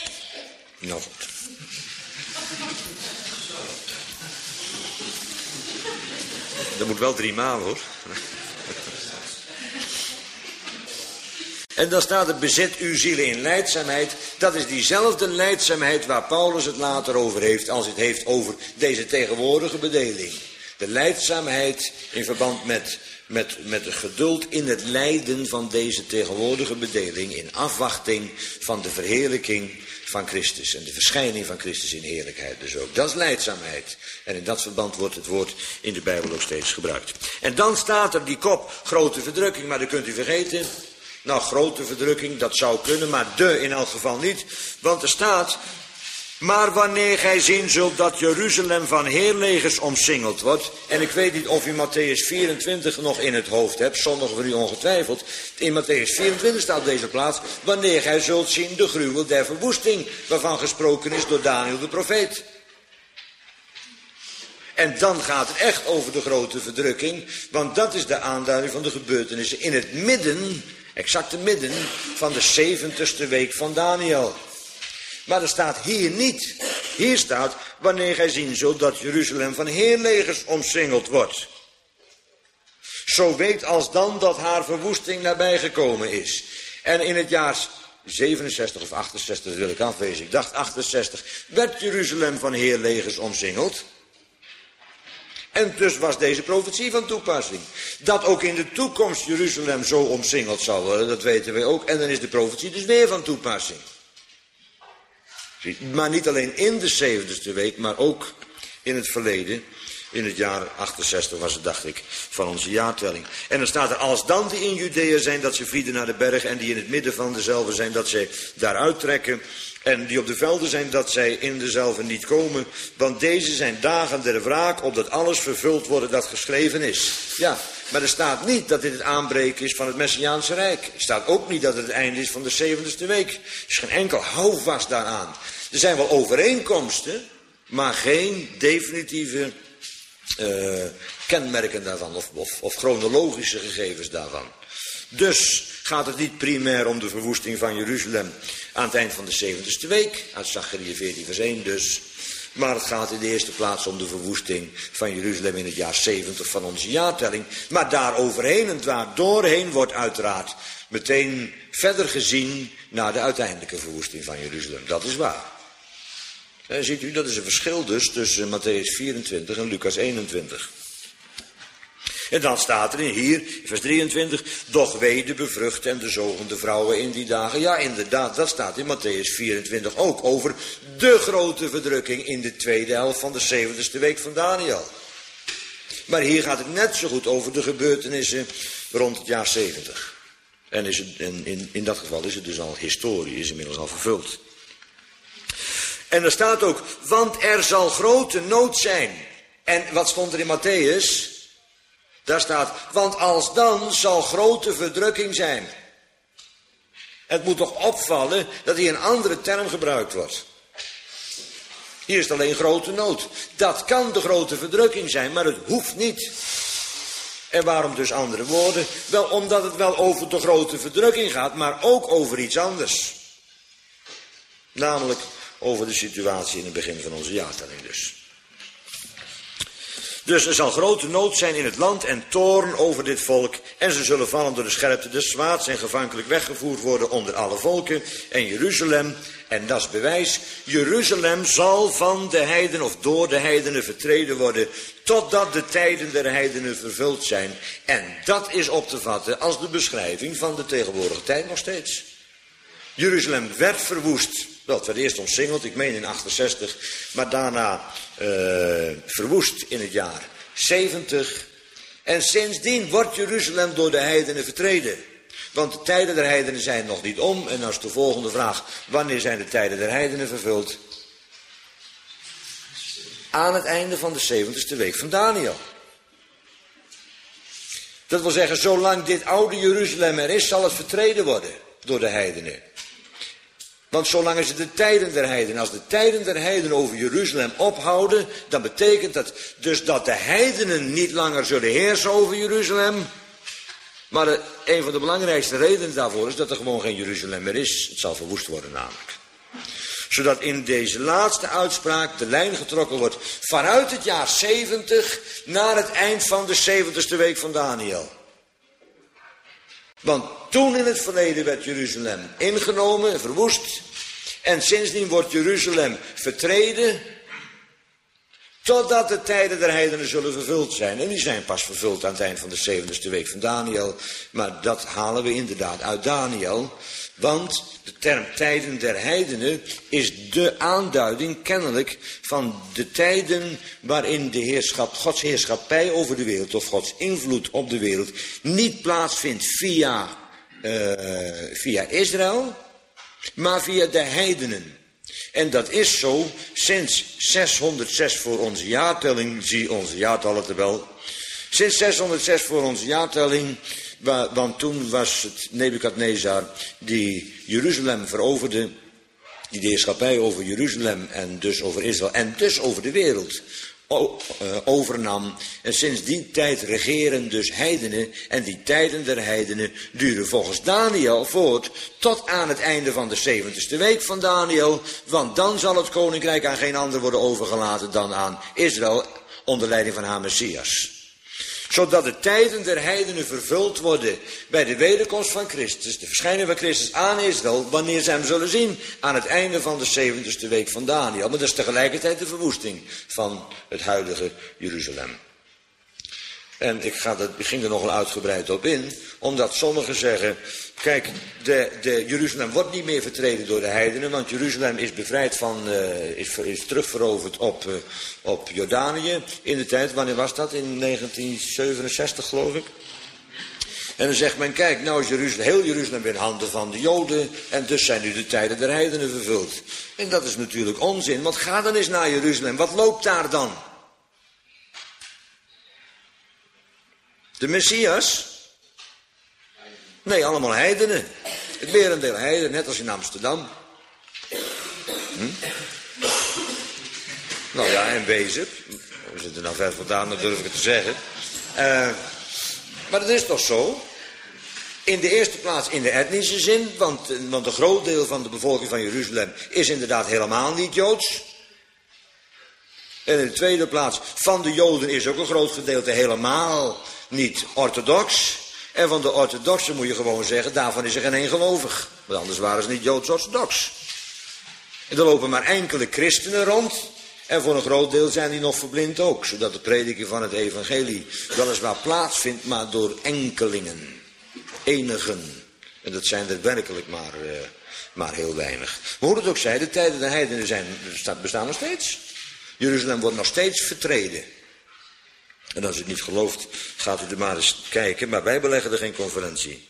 S1: Nou goed. Dat moet wel drie maal hoor. En dan staat er, bezit uw zielen in lijdzaamheid. Dat is diezelfde lijdzaamheid waar Paulus het later over heeft, als het heeft over deze tegenwoordige bedeling. De lijdzaamheid in verband met, met, met het geduld in het lijden van deze tegenwoordige bedeling, in afwachting van de verheerlijking van Christus en de verschijning van Christus in heerlijkheid dus ook. Dat is lijdzaamheid. En in dat verband wordt het woord in de Bijbel ook steeds gebruikt. En dan staat er die kop, grote verdrukking, maar dat kunt u vergeten. Nou, grote verdrukking, dat zou kunnen, maar de in elk geval niet. Want er staat, maar wanneer gij zien zult dat Jeruzalem van heerlegers omsingeld wordt. En ik weet niet of u Matthäus vierentwintig nog in het hoofd hebt, sommigen van u ongetwijfeld. In Matthäus vierentwintig staat op deze plaats, wanneer gij zult zien de gruwel der verwoesting, waarvan gesproken is door Daniel de profeet. En dan gaat het echt over de grote verdrukking, want dat is de aanduiding van de gebeurtenissen in het midden, exact het midden van de zeventigste week van Daniel. Maar er staat hier niet. Hier staat, wanneer gij zien zult dat Jeruzalem van heerlegers omsingeld wordt. Zo weet als dan dat haar verwoesting nabijgekomen is. En in het jaar zevenenzestig of achtenzestig, dat wil ik afwezen, ik dacht achtenzestig, werd Jeruzalem van heerlegers omsingeld. En dus was deze profetie van toepassing. Dat ook in de toekomst Jeruzalem zo omsingeld zal worden, dat weten wij ook. En dan is de profetie dus weer van toepassing. Maar niet alleen in de zeventigste week, maar ook in het verleden. In het jaar achtenzestig was het, dacht ik, van onze jaartelling. En dan staat er, als dan die in Judea zijn, dat ze vlieden naar de berg. En die in het midden van dezelfde zijn, dat zij daaruit trekken. En die op de velden zijn, dat zij in dezelfde niet komen. Want deze zijn dagen der wraak, opdat alles vervuld wordt dat geschreven is. Ja, maar er staat niet dat dit het aanbreken is van het Messiaanse Rijk. Er staat ook niet dat het het einde is van de zeventigste week. Er is geen enkel houvast daaraan. Er zijn wel overeenkomsten, maar geen definitieve uh, kenmerken daarvan. Of, of, of chronologische gegevens daarvan. Dus gaat het niet primair om de verwoesting van Jeruzalem aan het eind van de zeventigste week. Uit Zachariah veertien vers één dus. Maar het gaat in de eerste plaats om de verwoesting van Jeruzalem in het jaar zeventig van onze jaartelling. Maar daaroverheen en daardoorheen wordt uiteraard meteen verder gezien naar de uiteindelijke verwoesting van Jeruzalem. Dat is waar. En ziet u, dat is een verschil dus tussen Matthäus vierentwintig en Lucas eenentwintig. En dan staat er in hier, vers drieëntwintig, doch wee de bevruchte en de zogende vrouwen in die dagen. Ja, inderdaad, dat staat in Matthäus vierentwintig ook over de grote verdrukking in de tweede helft van de zeventigste week van Daniel. Maar hier gaat het net zo goed over de gebeurtenissen rond het jaar zeventig. En is het, in, in, in dat geval is het dus al historie, is inmiddels al vervuld. En er staat ook, want er zal grote nood zijn. En wat stond er in Matthäus? Daar staat, want als dan zal grote verdrukking zijn. Het moet toch opvallen dat hier een andere term gebruikt wordt. Hier is het alleen grote nood. Dat kan de grote verdrukking zijn, maar het hoeft niet. En waarom dus andere woorden? Wel, omdat het wel over de grote verdrukking gaat, maar ook over iets anders. Namelijk over de situatie in het begin van onze jaartelling dus. Dus er zal grote nood zijn in het land en toorn over dit volk. En ze zullen vallen door de scherpte des zwaards en gevankelijk weggevoerd worden onder alle volken. En Jeruzalem, en dat is bewijs, Jeruzalem zal van de heidenen of door de heidenen vertreden worden, totdat de tijden der heidenen vervuld zijn. En dat is op te vatten als de beschrijving van de tegenwoordige tijd nog steeds. Jeruzalem werd verwoest. Wel, het werd eerst omsingeld, ik meen in achtenzestig, maar daarna uh, verwoest in het jaar zeventig. En sindsdien wordt Jeruzalem door de heidenen vertreden. Want de tijden der heidenen zijn nog niet om. En dan is de volgende vraag, wanneer zijn de tijden der heidenen vervuld? Aan het einde van de zeventigste week van Daniel. Dat wil zeggen, zolang dit oude Jeruzalem er is, zal het vertreden worden door de heidenen. Want zolang is het de tijden der heidenen. Als de tijden der heidenen over Jeruzalem ophouden, dan betekent dat dus dat de heidenen niet langer zullen heersen over Jeruzalem. Maar de, een van de belangrijkste redenen daarvoor is dat er gewoon geen Jeruzalem meer is. Het zal verwoest worden namelijk. Zodat in deze laatste uitspraak de lijn getrokken wordt vanuit het jaar zeventig naar het eind van de zeventigste week van Daniel. Want toen in het verleden werd Jeruzalem ingenomen en verwoest. En sindsdien wordt Jeruzalem vertreden. Totdat de tijden der heidenen zullen vervuld zijn. En die zijn pas vervuld aan het eind van de zeventigste week van Daniel. Maar dat halen we inderdaad uit Daniel. Want de term tijden der heidenen is de aanduiding kennelijk van de tijden waarin de heerschap, Gods heerschappij over de wereld of Gods invloed op de wereld niet plaatsvindt via uh, via Israël, maar via de heidenen. En dat is zo sinds zeshonderdzes voor onze jaartelling, zie onze jaartallentabel. Sinds zeshonderdzes voor onze jaartelling, want toen was het Nebukadnezar die Jeruzalem veroverde, die de heerschappij over Jeruzalem en dus over Israël en dus over de wereld overnam. En sinds die tijd regeren dus heidenen. En die tijden der heidenen duren volgens Daniel voort tot aan het einde van de zeventigste week van Daniel. Want dan zal het koninkrijk aan geen ander worden overgelaten dan aan Israël onder leiding van haar Messias. Zodat de tijden der heidenen vervuld worden bij de wederkomst van Christus, de verschijning van Christus aan Israël, wanneer zij hem zullen zien aan het einde van de zeventigste week van Daniel. Maar dat is tegelijkertijd de verwoesting van het huidige Jeruzalem. En ik, ga dat, ik ging er nogal uitgebreid op in, omdat sommigen zeggen, kijk, de, de Jeruzalem wordt niet meer vertreden door de heidenen, want Jeruzalem is bevrijd van, uh, is, is terugveroverd op, uh, op Jordanië in de tijd, wanneer was dat? In negentien zevenenzestig geloof ik. En dan zegt men, kijk, nou is Jeruzalem, heel Jeruzalem in handen van de Joden en dus zijn nu de tijden der heidenen vervuld. En dat is natuurlijk onzin, want ga dan eens naar Jeruzalem, wat loopt daar dan? De Messias? Nee, allemaal heidenen. Het merendeel heidenen, net als in Amsterdam. Hm? Nou ja, en Wezep. We zitten nou ver vandaan, dan durf ik het te zeggen. Uh, maar dat is toch zo? In de eerste plaats in de etnische zin, want, want een groot deel van de bevolking van Jeruzalem is inderdaad helemaal niet Joods. En in de tweede plaats, van de Joden is ook een groot gedeelte helemaal niet orthodox. En van de orthodoxen moet je gewoon zeggen, daarvan is er geen één gelovig. Want anders waren ze niet Joods-orthodox. En er lopen maar enkele christenen rond. En voor een groot deel zijn die nog verblind ook. Zodat de prediking van het evangelie weliswaar plaatsvindt, maar door enkelingen. Enigen. En dat zijn er werkelijk maar, uh, maar heel weinig. Maar hoe het ook zij, de tijden der heidenen zijn, bestaan nog steeds. Jeruzalem wordt nog steeds vertreden. En als u het niet gelooft, gaat u er maar eens kijken. Maar wij beleggen er geen conferentie.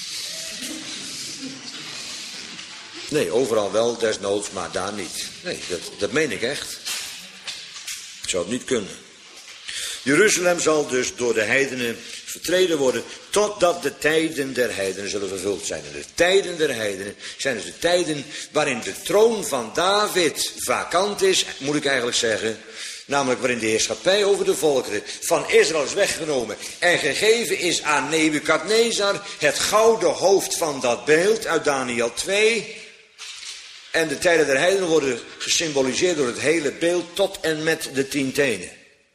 S1: Nee, overal wel, desnoods, maar daar niet. Nee, dat, dat meen ik echt. Ik zou het niet kunnen. Jeruzalem zal dus door de heidenen vertreden worden, totdat de tijden der heidenen zullen vervuld zijn. En de tijden der heidenen zijn dus de tijden waarin de troon van David vakant is, moet ik eigenlijk zeggen. Namelijk waarin de heerschappij over de volkeren van Israël is weggenomen en gegeven is aan Nebukadnezar, het gouden hoofd van dat beeld uit Daniel twee. En de tijden der heidenen worden gesymboliseerd door het hele beeld tot en met de tien tenen.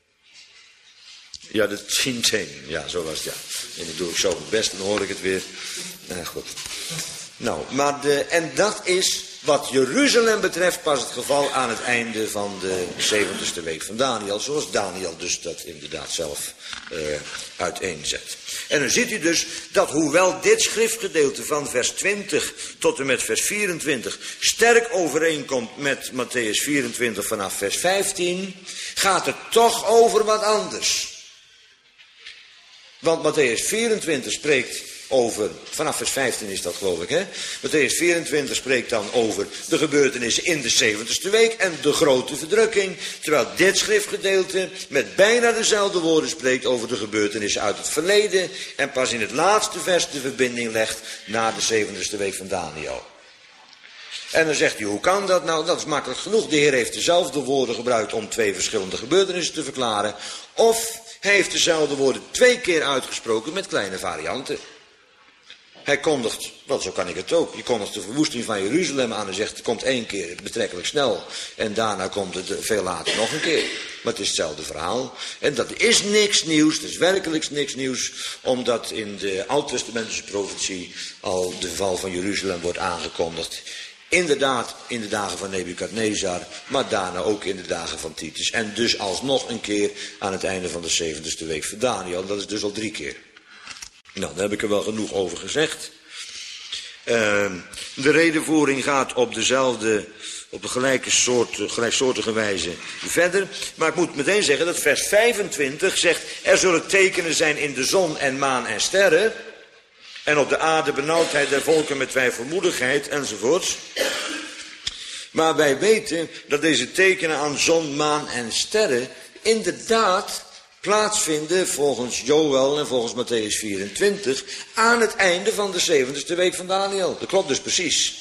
S1: Ja, de tien tenen, ja, zo was het, ja. En dat doe ik zo het best, dan hoor ik het weer. Nou, goed. Nou, maar de, en dat is wat Jeruzalem betreft pas het geval aan het einde van de zeventigste week van Daniel. Zoals Daniel dus dat inderdaad zelf uh, uiteenzet. En dan ziet u dus dat hoewel dit schriftgedeelte van vers twintig tot en met vers vierentwintig sterk overeenkomt met Matthäus vierentwintig vanaf vers vijftien, gaat het toch over wat anders. Want Matthäus vierentwintig spreekt over, vanaf vers vijftien is dat geloof ik, hè? Matthäus vierentwintig spreekt dan over de gebeurtenissen in de zeventigste week en de grote verdrukking. Terwijl dit schriftgedeelte met bijna dezelfde woorden spreekt over de gebeurtenissen uit het verleden. En pas in het laatste vers de verbinding legt naar de zeventigste week van Daniel. En dan zegt u, hoe kan dat nou? Dat is makkelijk genoeg. De Heer heeft dezelfde woorden gebruikt om twee verschillende gebeurtenissen te verklaren. Of hij heeft dezelfde woorden twee keer uitgesproken met kleine varianten. Hij kondigt, wel zo kan ik het ook, je kondigt de verwoesting van Jeruzalem aan en zegt het komt één keer betrekkelijk snel. En daarna komt het veel later nog een keer. Maar het is hetzelfde verhaal. En dat is niks nieuws, dat is werkelijk niks nieuws. Omdat in de Oud-testamentische profetie al de val van Jeruzalem wordt aangekondigd. Inderdaad in de dagen van Nebukadnezar, maar daarna ook in de dagen van Titus. En dus alsnog een keer aan het einde van de zeventigste week van Daniel. Dat is dus al drie keer. Nou, daar heb ik er wel genoeg over gezegd. Uh, de redenvoering gaat op dezelfde, op de gelijke soort, gelijksoortige wijze verder. Maar ik moet meteen zeggen dat vers vijfentwintig zegt, er zullen tekenen zijn in de zon en maan en sterren. En op de aarde benauwdheid der volken met twijfelmoedigheid enzovoorts. Maar wij weten dat deze tekenen aan zon, maan en sterren inderdaad plaatsvinden volgens Joël en volgens Matthäus vierentwintig aan het einde van de zeventigste week van Daniel. Dat klopt dus precies.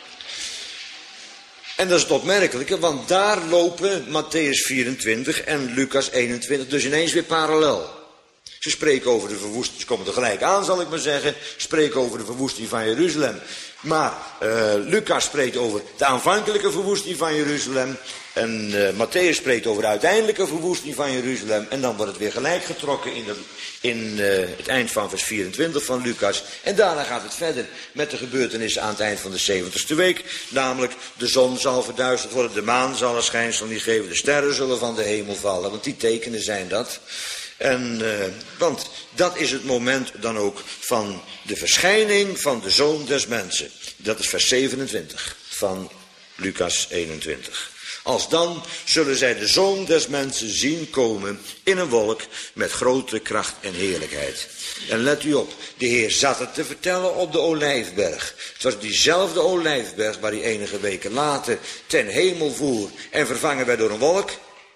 S1: En dat is het opmerkelijke, want daar lopen Matthäus vierentwintig en Lucas eenentwintig dus ineens weer parallel. Ze spreken over de verwoesting, ze komen tegelijk aan zal ik maar zeggen, spreken over de verwoesting van Jeruzalem. Maar uh, Lucas spreekt over de aanvankelijke verwoesting van Jeruzalem. En uh, Matthäus spreekt over de uiteindelijke verwoesting van Jeruzalem. En dan wordt het weer gelijk getrokken in, de, in uh, het eind van vers vierentwintig van Lucas. En daarna gaat het verder met de gebeurtenissen aan het eind van de zeventigste week. Namelijk de zon zal verduisterd worden, de maan zal een schijnsel niet geven, de sterren zullen van de hemel vallen. Want die tekenen zijn dat. En, uh, want dat is het moment dan ook van de verschijning van de Zoon des Mensen. Dat is vers zevenentwintig van Lucas eenentwintig. Als dan zullen zij de Zoon des Mensen zien komen in een wolk met grote kracht en heerlijkheid. En let u op, de Heer zat het te vertellen op de Olijfberg. Het was diezelfde Olijfberg waar hij enige weken later ten hemel voer en vervangen werd door een wolk.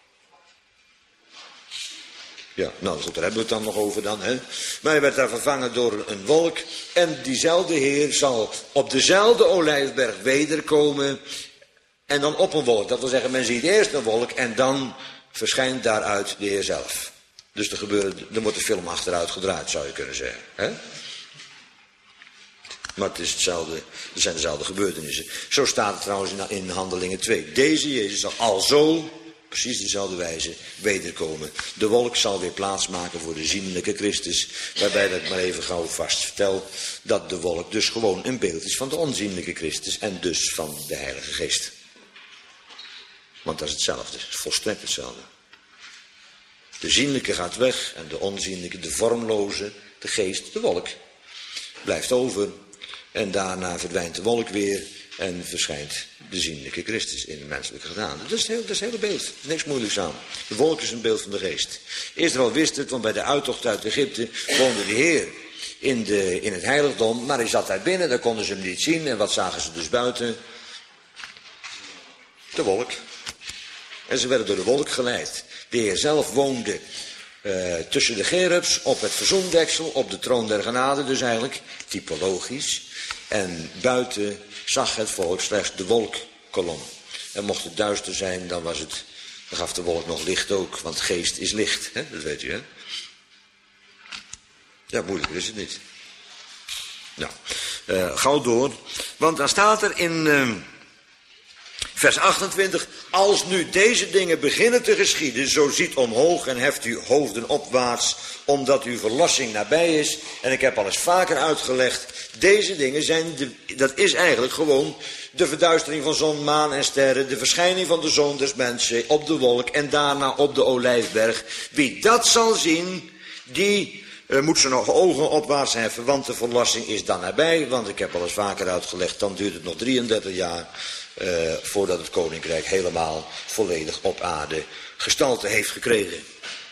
S1: Ja, nou goed, daar hebben we het dan nog over dan, hè. Maar hij werd daar vervangen door een wolk. En diezelfde Heer zal op dezelfde Olijfberg wederkomen. En dan op een wolk. Dat wil zeggen, men ziet eerst een wolk en dan verschijnt daaruit de Heer zelf. Dus er, gebeurt, er wordt de film achteruit gedraaid, zou je kunnen zeggen, hè. Maar het is hetzelfde, het zijn dezelfde gebeurtenissen. Zo staat het trouwens in, in Handelingen twee. Deze Jezus zal alzo, precies dezelfde wijze, wederkomen. De wolk zal weer plaatsmaken voor de zienlijke Christus. Waarbij dat ik maar even gauw vast vertel. Dat de wolk dus gewoon een beeld is van de onzienlijke Christus. En dus van de Heilige Geest. Want dat is hetzelfde. Het is volstrekt hetzelfde. De zienlijke gaat weg. En de onzienlijke, de vormloze, de geest, de wolk, blijft over. En daarna verdwijnt de wolk weer. En verschijnt de zienlijke Christus in de menselijke gedaante. Dat is het hele, dat is het hele beeld. Niks moeilijks aan. De wolk is een beeld van de geest. Israël wist het, want bij de uittocht uit Egypte woonde de Heer in, de, in het heiligdom. Maar hij zat daar binnen, daar konden ze hem niet zien. En wat zagen ze dus buiten? De wolk. En ze werden door de wolk geleid. De Heer zelf woonde uh, tussen de cherubs, op het verzoendeksel, op de troon der genade dus eigenlijk. Typologisch. En buiten zag het volk slechts de wolkkolom. En mocht het duister zijn, dan was het, dan gaf de wolk nog licht ook. Want geest is licht, hè? Dat weet u, hè? Ja, moeilijker is het niet. Nou, uh, gauw door. Want dan staat er in uh, vers achtentwintig. Als nu deze dingen beginnen te geschieden, zo ziet omhoog en heft uw hoofden opwaarts, omdat uw verlossing nabij is. En ik heb al eens vaker uitgelegd, deze dingen zijn, de, dat is eigenlijk gewoon de verduistering van zon, maan en sterren, de verschijning van de Zoon des Mensen op de wolk en daarna op de Olijfberg. Wie dat zal zien, die uh, moet zijn ogen opwaarts heffen, want de verlossing is dan nabij. Want ik heb al eens vaker uitgelegd, dan duurt het nog drieëndertig jaar uh, voordat het koninkrijk helemaal volledig op aarde gestalte heeft gekregen.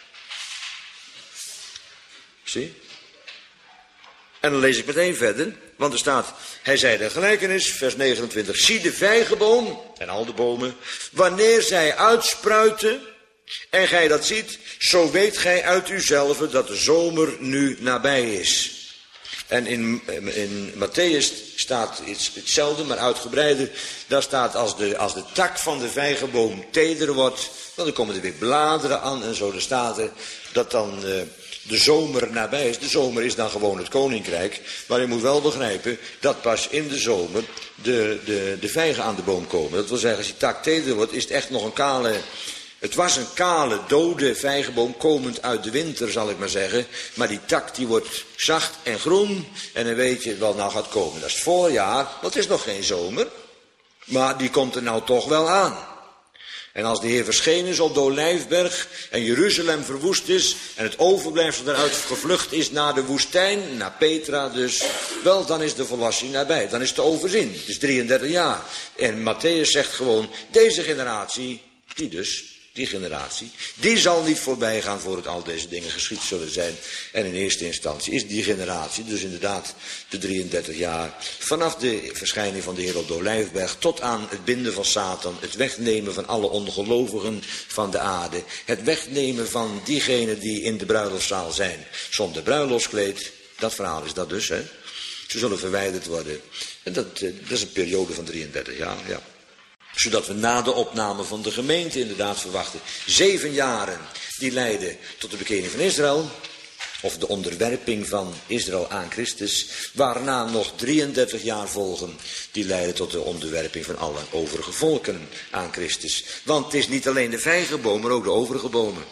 S1: Zie? En dan lees ik meteen verder, want er staat, hij zei de gelijkenis, vers negenentwintig, zie de vijgenboom en al de bomen, wanneer zij uitspruiten en gij dat ziet, zo weet gij uit uzelf dat de zomer nu nabij is. En in, in Matthäus staat iets, hetzelfde, maar uitgebreider. Daar staat als de, als de tak van de vijgenboom teder wordt, dan komen er weer bladeren aan en zo. Er staat er dat dan uh, de zomer nabij is. De zomer is dan gewoon het koninkrijk. Maar je moet wel begrijpen dat pas in de zomer de, de, de vijgen aan de boom komen. Dat wil zeggen, als die tak teder wordt, is het echt nog een kale... Het was een kale, dode vijgenboom, komend uit de winter, zal ik maar zeggen. Maar die tak, die wordt zacht en groen. En dan weet je wel, nou gaat komen. Dat is het voorjaar, want het is nog geen zomer. Maar die komt er nou toch wel aan. En als de Heer verschenen is op de Olijfberg en Jeruzalem verwoest is en het overblijfsel eruit gevlucht is naar de woestijn, naar Petra dus, wel, dan is de verlossing nabij. Dan is het te overzien. Het is drieëndertig jaar. En Matthäus zegt gewoon, deze generatie, die dus die generatie, die zal niet voorbij gaan voordat al deze dingen geschied zullen zijn. En in eerste instantie is die generatie, dus inderdaad de drieëndertig jaar, vanaf de verschijning van de Heer op de Olijfberg tot aan het binden van Satan, het wegnemen van alle ongelovigen van de aarde, het wegnemen van diegenen die in de bruiloftszaal zijn zonder bruiloftskleed, dat verhaal is dat dus, hè. Ze zullen verwijderd worden. En dat, dat is een periode van drieëndertig jaar, ja. Zodat we na de opname van de gemeente inderdaad verwachten. Zeven jaren die leiden tot de bekering van Israël. Of de onderwerping van Israël aan Christus. Waarna nog drieëndertig jaar volgen. Die leiden tot de onderwerping van alle overige volken aan Christus. Want het is niet alleen de vijgenboom, maar ook de overige bomen.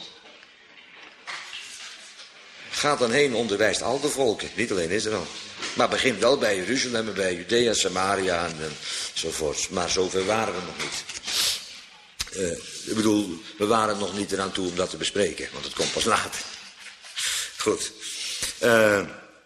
S1: Gaat dan heen, onderwijst al de volken, niet alleen Israël. Maar begint wel bij Jeruzalem en bij Judea, Samaria en enzovoort. Maar zover waren we nog niet. Uh, ik bedoel, we waren nog niet eraan toe om dat te bespreken, want het komt pas later. Goed. Uh,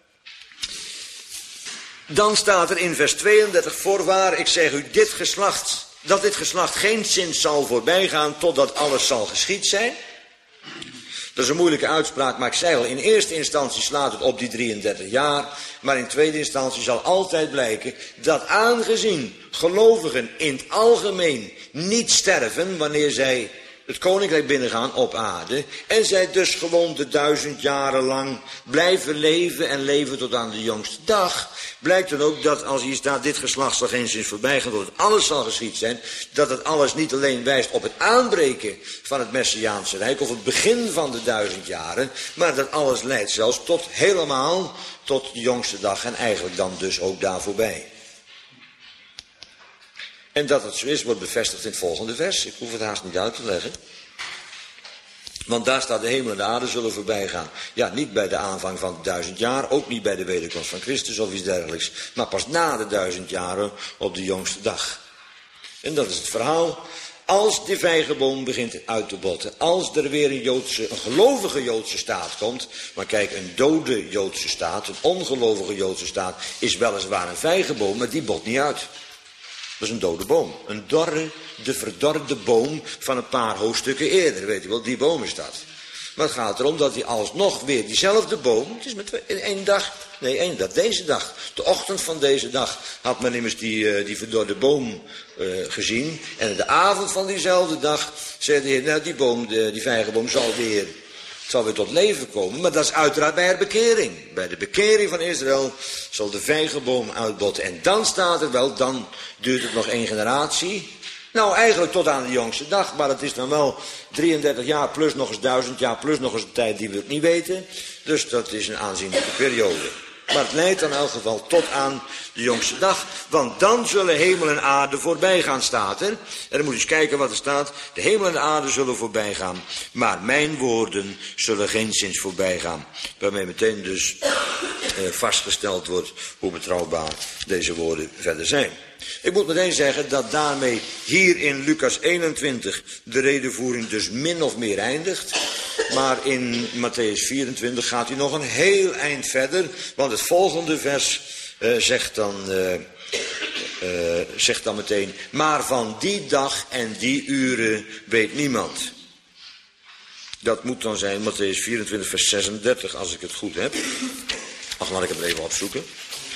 S1: dan staat er in vers tweeëndertig, voorwaar, ik zeg u, dit geslacht, dat dit geslacht geen zins zal voorbijgaan totdat alles zal geschied zijn. Dat is een moeilijke uitspraak, maar ik zei al, in eerste instantie slaat het op die drieëndertig jaar. Maar in tweede instantie zal altijd blijken dat aangezien gelovigen in het algemeen niet sterven wanneer zij het koninkrijk binnengaan op aarde. En zij dus gewoon de duizend jaren lang blijven leven en leven tot aan de jongste dag. Blijkt dan ook dat als hier staat, dit geslacht zal geen zins voorbij gaan, dat het alles zal geschied zijn. Dat het alles niet alleen wijst op het aanbreken van het Messiaanse Rijk of het begin van de duizend jaren. Maar dat alles leidt zelfs tot helemaal tot de jongste dag en eigenlijk dan dus ook daar voorbij. En dat het zo is, wordt bevestigd in het volgende vers. Ik hoef het haast niet uit te leggen. Want daar staat de hemel en de aarde zullen voorbij gaan. Ja, niet bij de aanvang van het duizend jaar, ook niet bij de wederkomst van Christus of iets dergelijks. Maar pas na de duizend jaren op de jongste dag. En dat is het verhaal. Als de vijgenboom begint uit te botten, als er weer een Joodse, een gelovige Joodse staat komt. Maar kijk, een dode Joodse staat, een ongelovige Joodse staat, is weliswaar een vijgenboom, maar die bot niet uit. Dat is een dode boom. Een dorre, de verdorde boom van een paar hoofdstukken eerder. Weet u wel, die boom is dat. Maar het gaat erom dat hij alsnog weer diezelfde boom, het is met in één dag, nee één dag, deze dag, de ochtend van deze dag, had men immers die, uh, die verdorde boom uh, gezien. En de avond van diezelfde dag zei de Heer, nou die boom, de, die vijgenboom zal weer, zal weer tot leven komen. Maar dat is uiteraard bij haar bekering. Bij de bekering van Israël zal de vijgenboom uitbotten. En dan staat er wel, dan duurt het nog één generatie. Nou, eigenlijk tot aan de jongste dag, maar het is dan wel drieëndertig jaar plus nog eens duizend jaar plus nog eens een tijd die we het niet weten. Dus dat is een aanzienlijke periode. Maar het leidt dan in elk geval tot aan de jongste dag. Want dan zullen hemel en aarde voorbij gaan, staat er. En dan moet je eens kijken wat er staat. De hemel en de aarde zullen voorbij gaan. Maar mijn woorden zullen geen zins voorbij gaan. Waarmee meteen dus eh, vastgesteld wordt hoe betrouwbaar deze woorden verder zijn. Ik moet meteen zeggen dat daarmee hier in Lucas eenentwintig de redevoering dus min of meer eindigt. Maar in Matthäus vierentwintig gaat hij nog een heel eind verder. Want het volgende vers uh, zegt, dan, uh, uh, zegt dan meteen, maar van die dag en die uren weet niemand. Dat moet dan zijn Matthäus vierentwintig vers zesendertig als ik het goed heb. Ach, laat ik het even opzoeken.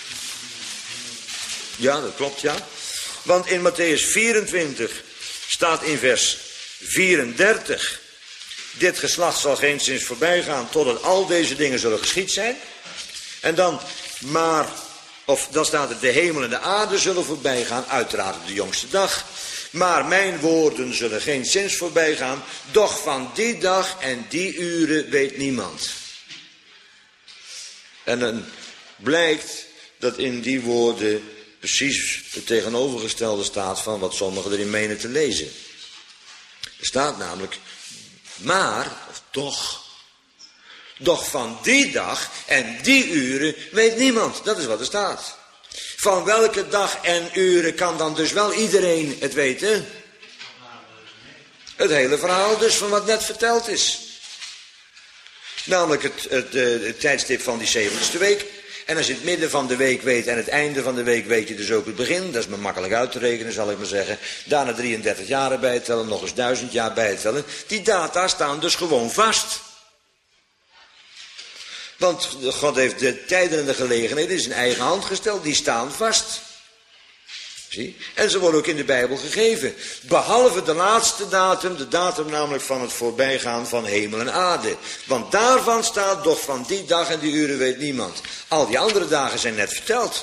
S1: Ja, dat klopt, ja. Want in Matthäus vierentwintig staat in vers vierendertig... dit geslacht zal geen zins voorbij gaan totdat al deze dingen zullen geschied zijn. En dan, maar, of dan staat er, de hemel en de aarde zullen voorbij gaan, uiteraard op de jongste dag. Maar mijn woorden zullen geen zins voorbij gaan, doch van die dag en die uren weet niemand. En dan blijkt dat in die woorden precies het tegenovergestelde staat van wat sommigen erin menen te lezen. Er staat namelijk, maar, of toch, doch van die dag en die uren weet niemand. Dat is wat er staat. Van welke dag en uren kan dan dus wel iedereen het weten? Het hele verhaal dus van wat net verteld is. Namelijk het, het, het, het tijdstip van die zeventigste week. En als je het midden van de week weet en het einde van de week weet je dus ook het begin. Dat is maar makkelijk uit te rekenen, zal ik maar zeggen. Daarna drieëndertig jaren bijtellen, nog eens duizend jaar bijtellen. Die data staan dus gewoon vast. Want God heeft de tijden en de gelegenheden in zijn eigen hand gesteld. Die staan vast. Zie? En ze worden ook in de Bijbel gegeven. Behalve de laatste datum, de datum namelijk van het voorbijgaan van hemel en aarde. Want daarvan staat, doch van die dag en die uren weet niemand. Al die andere dagen zijn net verteld.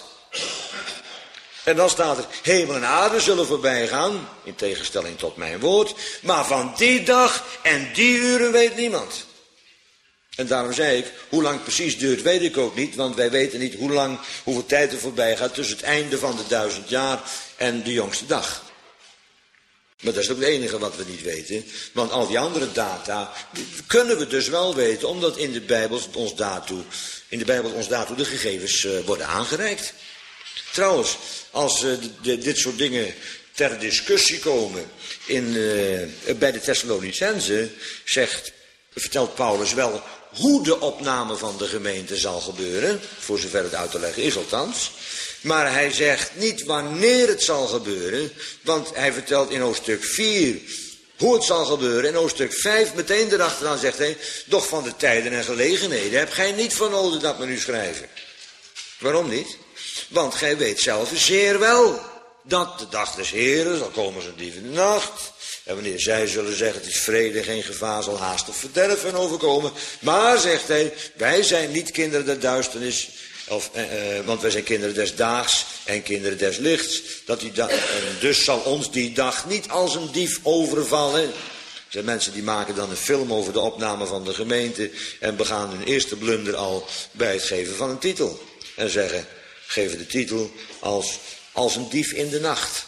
S1: En dan staat er, hemel en aarde zullen voorbij gaan, in tegenstelling tot mijn woord. Maar van die dag en die uren weet niemand. En daarom zei ik, hoe lang precies duurt weet ik ook niet. Want wij weten niet hoe lang, hoeveel tijd er voorbij gaat tussen het einde van de duizend jaar en de jongste dag. Maar dat is ook het enige wat we niet weten. Want al die andere data kunnen we dus wel weten, omdat in de Bijbel ons daartoe, in de Bijbel ons daartoe de gegevens uh, worden aangereikt. Trouwens, als uh, de, de, dit soort dingen ter discussie komen in, uh, bij de Thessalonicenzen, zegt, vertelt Paulus wel hoe de opname van de gemeente zal gebeuren, voor zover het uit te leggen is althans. Maar hij zegt niet wanneer het zal gebeuren, want hij vertelt in hoofdstuk vier hoe het zal gebeuren. In hoofdstuk vijf meteen erachteraan zegt hij, doch van de tijden en gelegenheden heb gij niet van nodig dat men u schrijven. Waarom niet? Want gij weet zelf zeer wel dat de dag des Heren zal komen als een dief in de nacht. En wanneer zij zullen zeggen, het is vrede, geen gevaar, zal haastig verderf en overkomen. Maar, zegt hij, wij zijn niet kinderen der duisternis, of, eh, want wij zijn kinderen des daags en kinderen des lichts. Dat die da- en dus zal ons die dag niet als een dief overvallen. Er zijn mensen die maken dan een film over de opname van de gemeente en begaan hun eerste blunder al bij het geven van een titel. En zeggen, geven de titel als, als een dief in de nacht.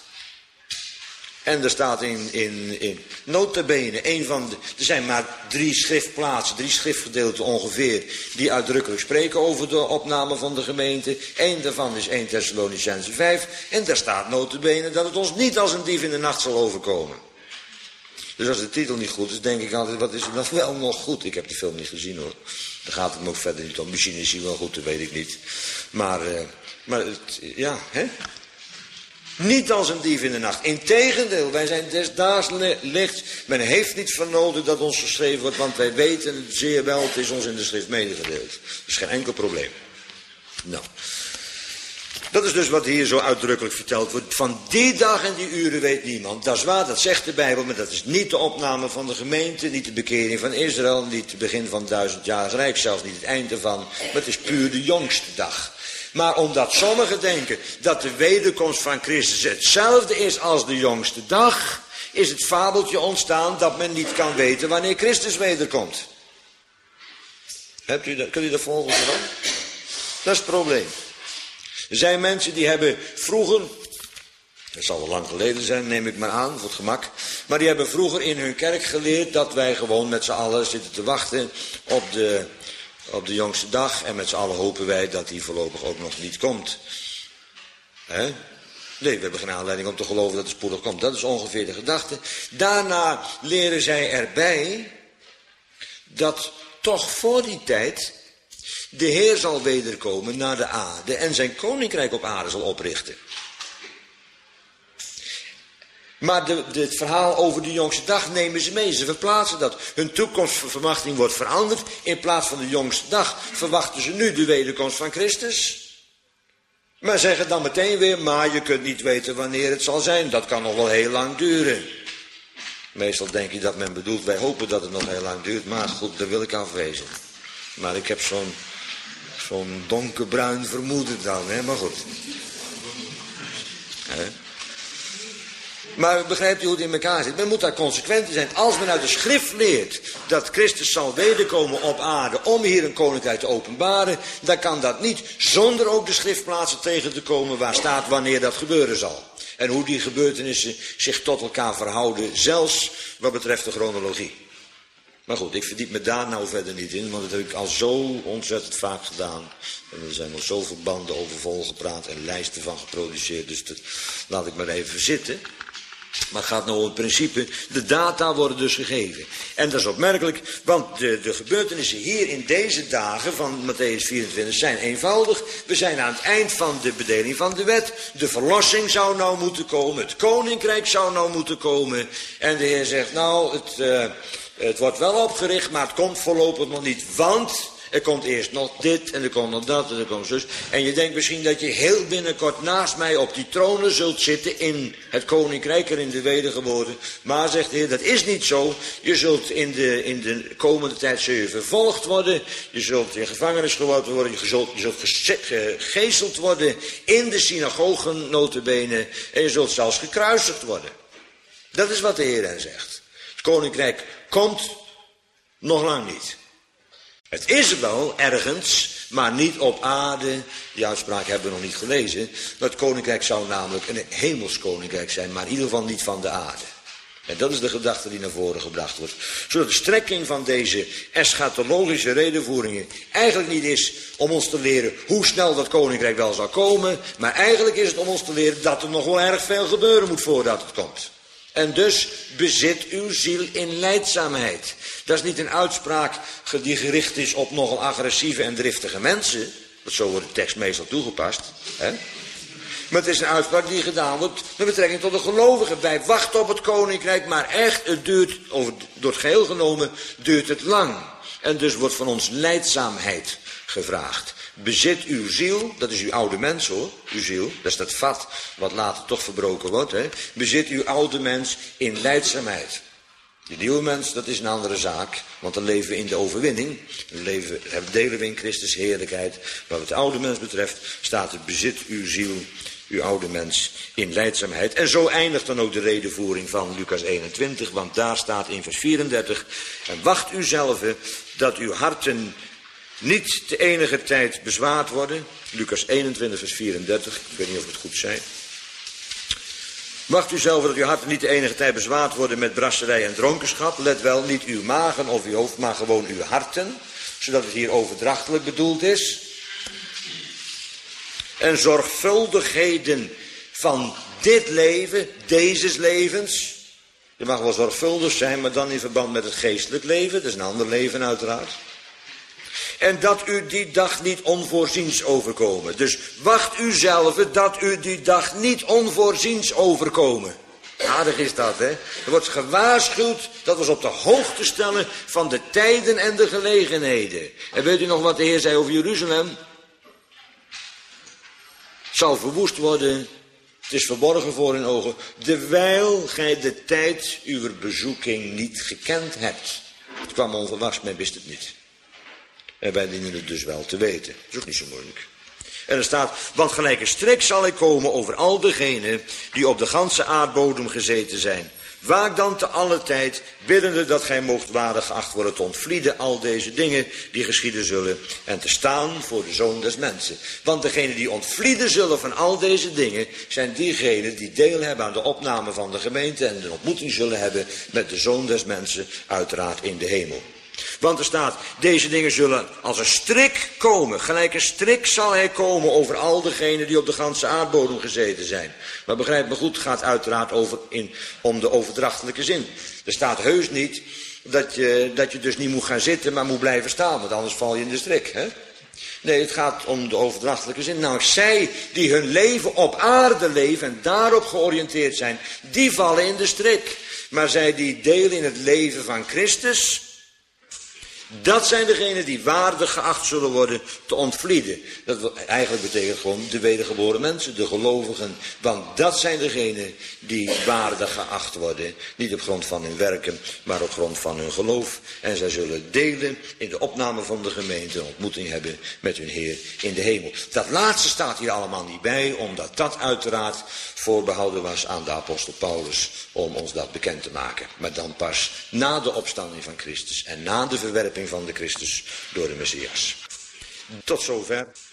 S1: En er staat in, in, in nota bene, een van de, er zijn maar drie schriftplaatsen, drie schriftgedeelten ongeveer, die uitdrukkelijk spreken over de opname van de gemeente. Eén daarvan is Eerste Thessalonicenzen vijf. En daar staat nota bene dat het ons niet als een dief in de nacht zal overkomen. Dus als de titel niet goed is, denk ik altijd, wat is er nog wel nog goed? Ik heb de film niet gezien hoor. Daar gaat het me ook verder niet om. Misschien is hij wel goed, dat weet ik niet. Maar, uh, maar het, ja, hè? Niet als een dief in de nacht. Integendeel, wij zijn des daags licht. Men heeft niet van nodig dat ons geschreven wordt, want wij weten het zeer wel, het is ons in de schrift medegedeeld. Dat is geen enkel probleem. Nou, dat is dus wat hier zo uitdrukkelijk verteld wordt. Van die dag en die uren weet niemand. Dat is waar, dat zegt de Bijbel, maar dat is niet de opname van de gemeente, niet de bekering van Israël, niet het begin van het duizendjarig rijk, zelfs niet het einde van, maar het is puur de jongste dag. Maar omdat sommigen denken dat de wederkomst van Christus hetzelfde is als de jongste dag, is het fabeltje ontstaan dat men niet kan weten wanneer Christus wederkomt. Hebt u dat, kunt u dat volgen dan? Dat is het probleem. Er zijn mensen die hebben vroeger, dat zal wel lang geleden zijn, neem ik maar aan, voor het gemak, maar die hebben vroeger in hun kerk geleerd dat wij gewoon met z'n allen zitten te wachten op de... op de jongste dag. En met z'n allen hopen wij dat die voorlopig ook nog niet komt. Hè? Nee, we hebben geen aanleiding om te geloven dat het spoedig komt. Dat is ongeveer de gedachte. Daarna leren zij erbij dat toch voor die tijd de Heer zal wederkomen naar de aarde en zijn koninkrijk op aarde zal oprichten. Maar de, de, het verhaal over de jongste dag nemen ze mee. Ze verplaatsen dat. Hun toekomstverwachting wordt veranderd. In plaats van de jongste dag verwachten ze nu de wederkomst van Christus. Maar zeggen dan meteen weer, maar je kunt niet weten wanneer het zal zijn. Dat kan nog wel heel lang duren. Meestal denk je dat men bedoelt, wij hopen dat het nog heel lang duurt. Maar goed, daar wil ik afwezen. Maar ik heb zo'n zo'n donkerbruin vermoeden dan. Hè? Maar goed. Hè? Maar begrijpt u hoe het in elkaar zit? Men moet daar consequent in zijn. Als men uit de schrift leert dat Christus zal wederkomen op aarde om hier een koninkrijk te openbaren, dan kan dat niet zonder ook de schriftplaatsen tegen te komen waar staat wanneer dat gebeuren zal. En hoe die gebeurtenissen zich tot elkaar verhouden, zelfs wat betreft de chronologie. Maar goed, ik verdiep me daar nou verder niet in, want dat heb ik al zo ontzettend vaak gedaan. En er zijn nog zoveel banden over volgepraat en lijsten van geproduceerd, dus dat laat ik maar even zitten. Maar het gaat nou om het principe, de data worden dus gegeven. En dat is opmerkelijk, want de, de gebeurtenissen hier in deze dagen van Mattheüs vierentwintig zijn eenvoudig. We zijn aan het eind van de bedeling van de wet. De verlossing zou nou moeten komen, het koninkrijk zou nou moeten komen. En de Heer zegt, nou, het, uh, het wordt wel opgericht, maar het komt voorlopig nog niet, want er komt eerst nog dit en er komt nog dat en er komt zus. En je denkt misschien dat je heel binnenkort naast mij op die tronen zult zitten in het koninkrijk en in de wedergeboorte. Maar zegt de Heer, dat is niet zo. Je zult in de, in de komende tijd zul je vervolgd worden. Je zult in gevangenis gehouden worden. Je zult, je zult gegezeld worden in de synagogen nota bene. En je zult zelfs gekruisigd worden. Dat is wat de Heer hen zegt. Het koninkrijk komt nog lang niet. Het is er wel ergens, maar niet op aarde. Die uitspraak hebben we nog niet gelezen. Maar het koninkrijk zou namelijk een hemels koninkrijk zijn, maar in ieder geval niet van de aarde. En dat is de gedachte die naar voren gebracht wordt. Zodat de strekking van deze eschatologische redenvoeringen eigenlijk niet is om ons te leren hoe snel dat koninkrijk wel zal komen. Maar eigenlijk is het om ons te leren dat er nog wel erg veel gebeuren moet voordat het komt. En dus bezit uw ziel in lijdzaamheid. Dat is niet een uitspraak die gericht is op nogal agressieve en driftige mensen. Want zo wordt de tekst meestal toegepast. Hè? Maar het is een uitspraak die gedaan wordt met betrekking tot de gelovigen. Wij wachten op het koninkrijk, maar echt, het duurt, over, door het geheel genomen, duurt het lang. En dus wordt van ons lijdzaamheid gevraagd. Bezit uw ziel, dat is uw oude mens hoor, uw ziel, dat is dat vat wat later toch verbroken wordt. Hè? Bezit uw oude mens in lijdzaamheid. De nieuwe mens, dat is een andere zaak, want dan leven we in de overwinning. Dan leven, delen we in Christus heerlijkheid. Maar wat de oude mens betreft staat het bezit uw ziel, uw oude mens in lijdzaamheid. En zo eindigt dan ook de redenvoering van Lucas eenentwintig, want daar staat in vers vierendertig. En wacht u zelf dat uw harten niet de enige tijd bezwaard worden. Lucas eenentwintig vers vierendertig, ik weet niet of ik het goed zei. Wacht u zelf dat uw harten niet de enige tijd bezwaard worden met brasserij en dronkenschap. Let wel, niet uw magen of uw hoofd, maar gewoon uw harten. Zodat het hier overdrachtelijk bedoeld is. En zorgvuldigheden van dit leven, dezes levens. Je mag wel zorgvuldig zijn, maar dan in verband met het geestelijk leven. Dat is een ander leven uiteraard. En dat u die dag niet onvoorziens overkomen. Dus wacht u zelf dat u die dag niet onvoorziens overkomen. Aardig is dat, hè? Er wordt gewaarschuwd dat we ons op de hoogte stellen van de tijden en de gelegenheden. En weet u nog wat de Heer zei over Jeruzalem? Het zal verwoest worden, het is verborgen voor hun ogen, dewijl gij de tijd uw bezoeking niet gekend hebt. Het kwam onverwachts, men wist het niet. En wij dienen het dus wel te weten. Dat is ook niet zo moeilijk. En er staat, want gelijk een strik zal ik komen over al degenen die op de ganse aardbodem gezeten zijn. Waak dan te alle tijd, biddende dat gij moogt waardig geacht worden te ontvlieden al deze dingen die geschieden zullen en te staan voor de Zoon des Mensen. Want degenen die ontvlieden zullen van al deze dingen zijn diegenen die deel hebben aan de opname van de gemeente en de ontmoeting zullen hebben met de Zoon des Mensen, uiteraard in de hemel. Want er staat, deze dingen zullen als een strik komen. Gelijk een strik zal hij komen over al degenen die op de ganse aardbodem gezeten zijn. Maar begrijp me goed, het gaat uiteraard over in, om de overdrachtelijke zin. Er staat heus niet dat je, dat je dus niet moet gaan zitten, maar moet blijven staan. Want anders val je in de strik. Hè? Nee, het gaat om de overdrachtelijke zin. Nou, zij die hun leven op aarde leven en daarop georiënteerd zijn, die vallen in de strik. Maar zij die delen in het leven van Christus, dat zijn degenen die waardig geacht zullen worden te ontvlieden. Dat eigenlijk betekent gewoon de wedergeboren mensen, de gelovigen. Want dat zijn degenen die waardig geacht worden. Niet op grond van hun werken, maar op grond van hun geloof. En zij zullen delen in de opname van de gemeente, een ontmoeting hebben met hun Heer in de hemel. Dat laatste staat hier allemaal niet bij, omdat dat uiteraard voorbehouden was aan de apostel Paulus om ons dat bekend te maken. Maar dan pas na de opstanding van Christus en na de verwerping van de Christus door de Messias. Tot zover.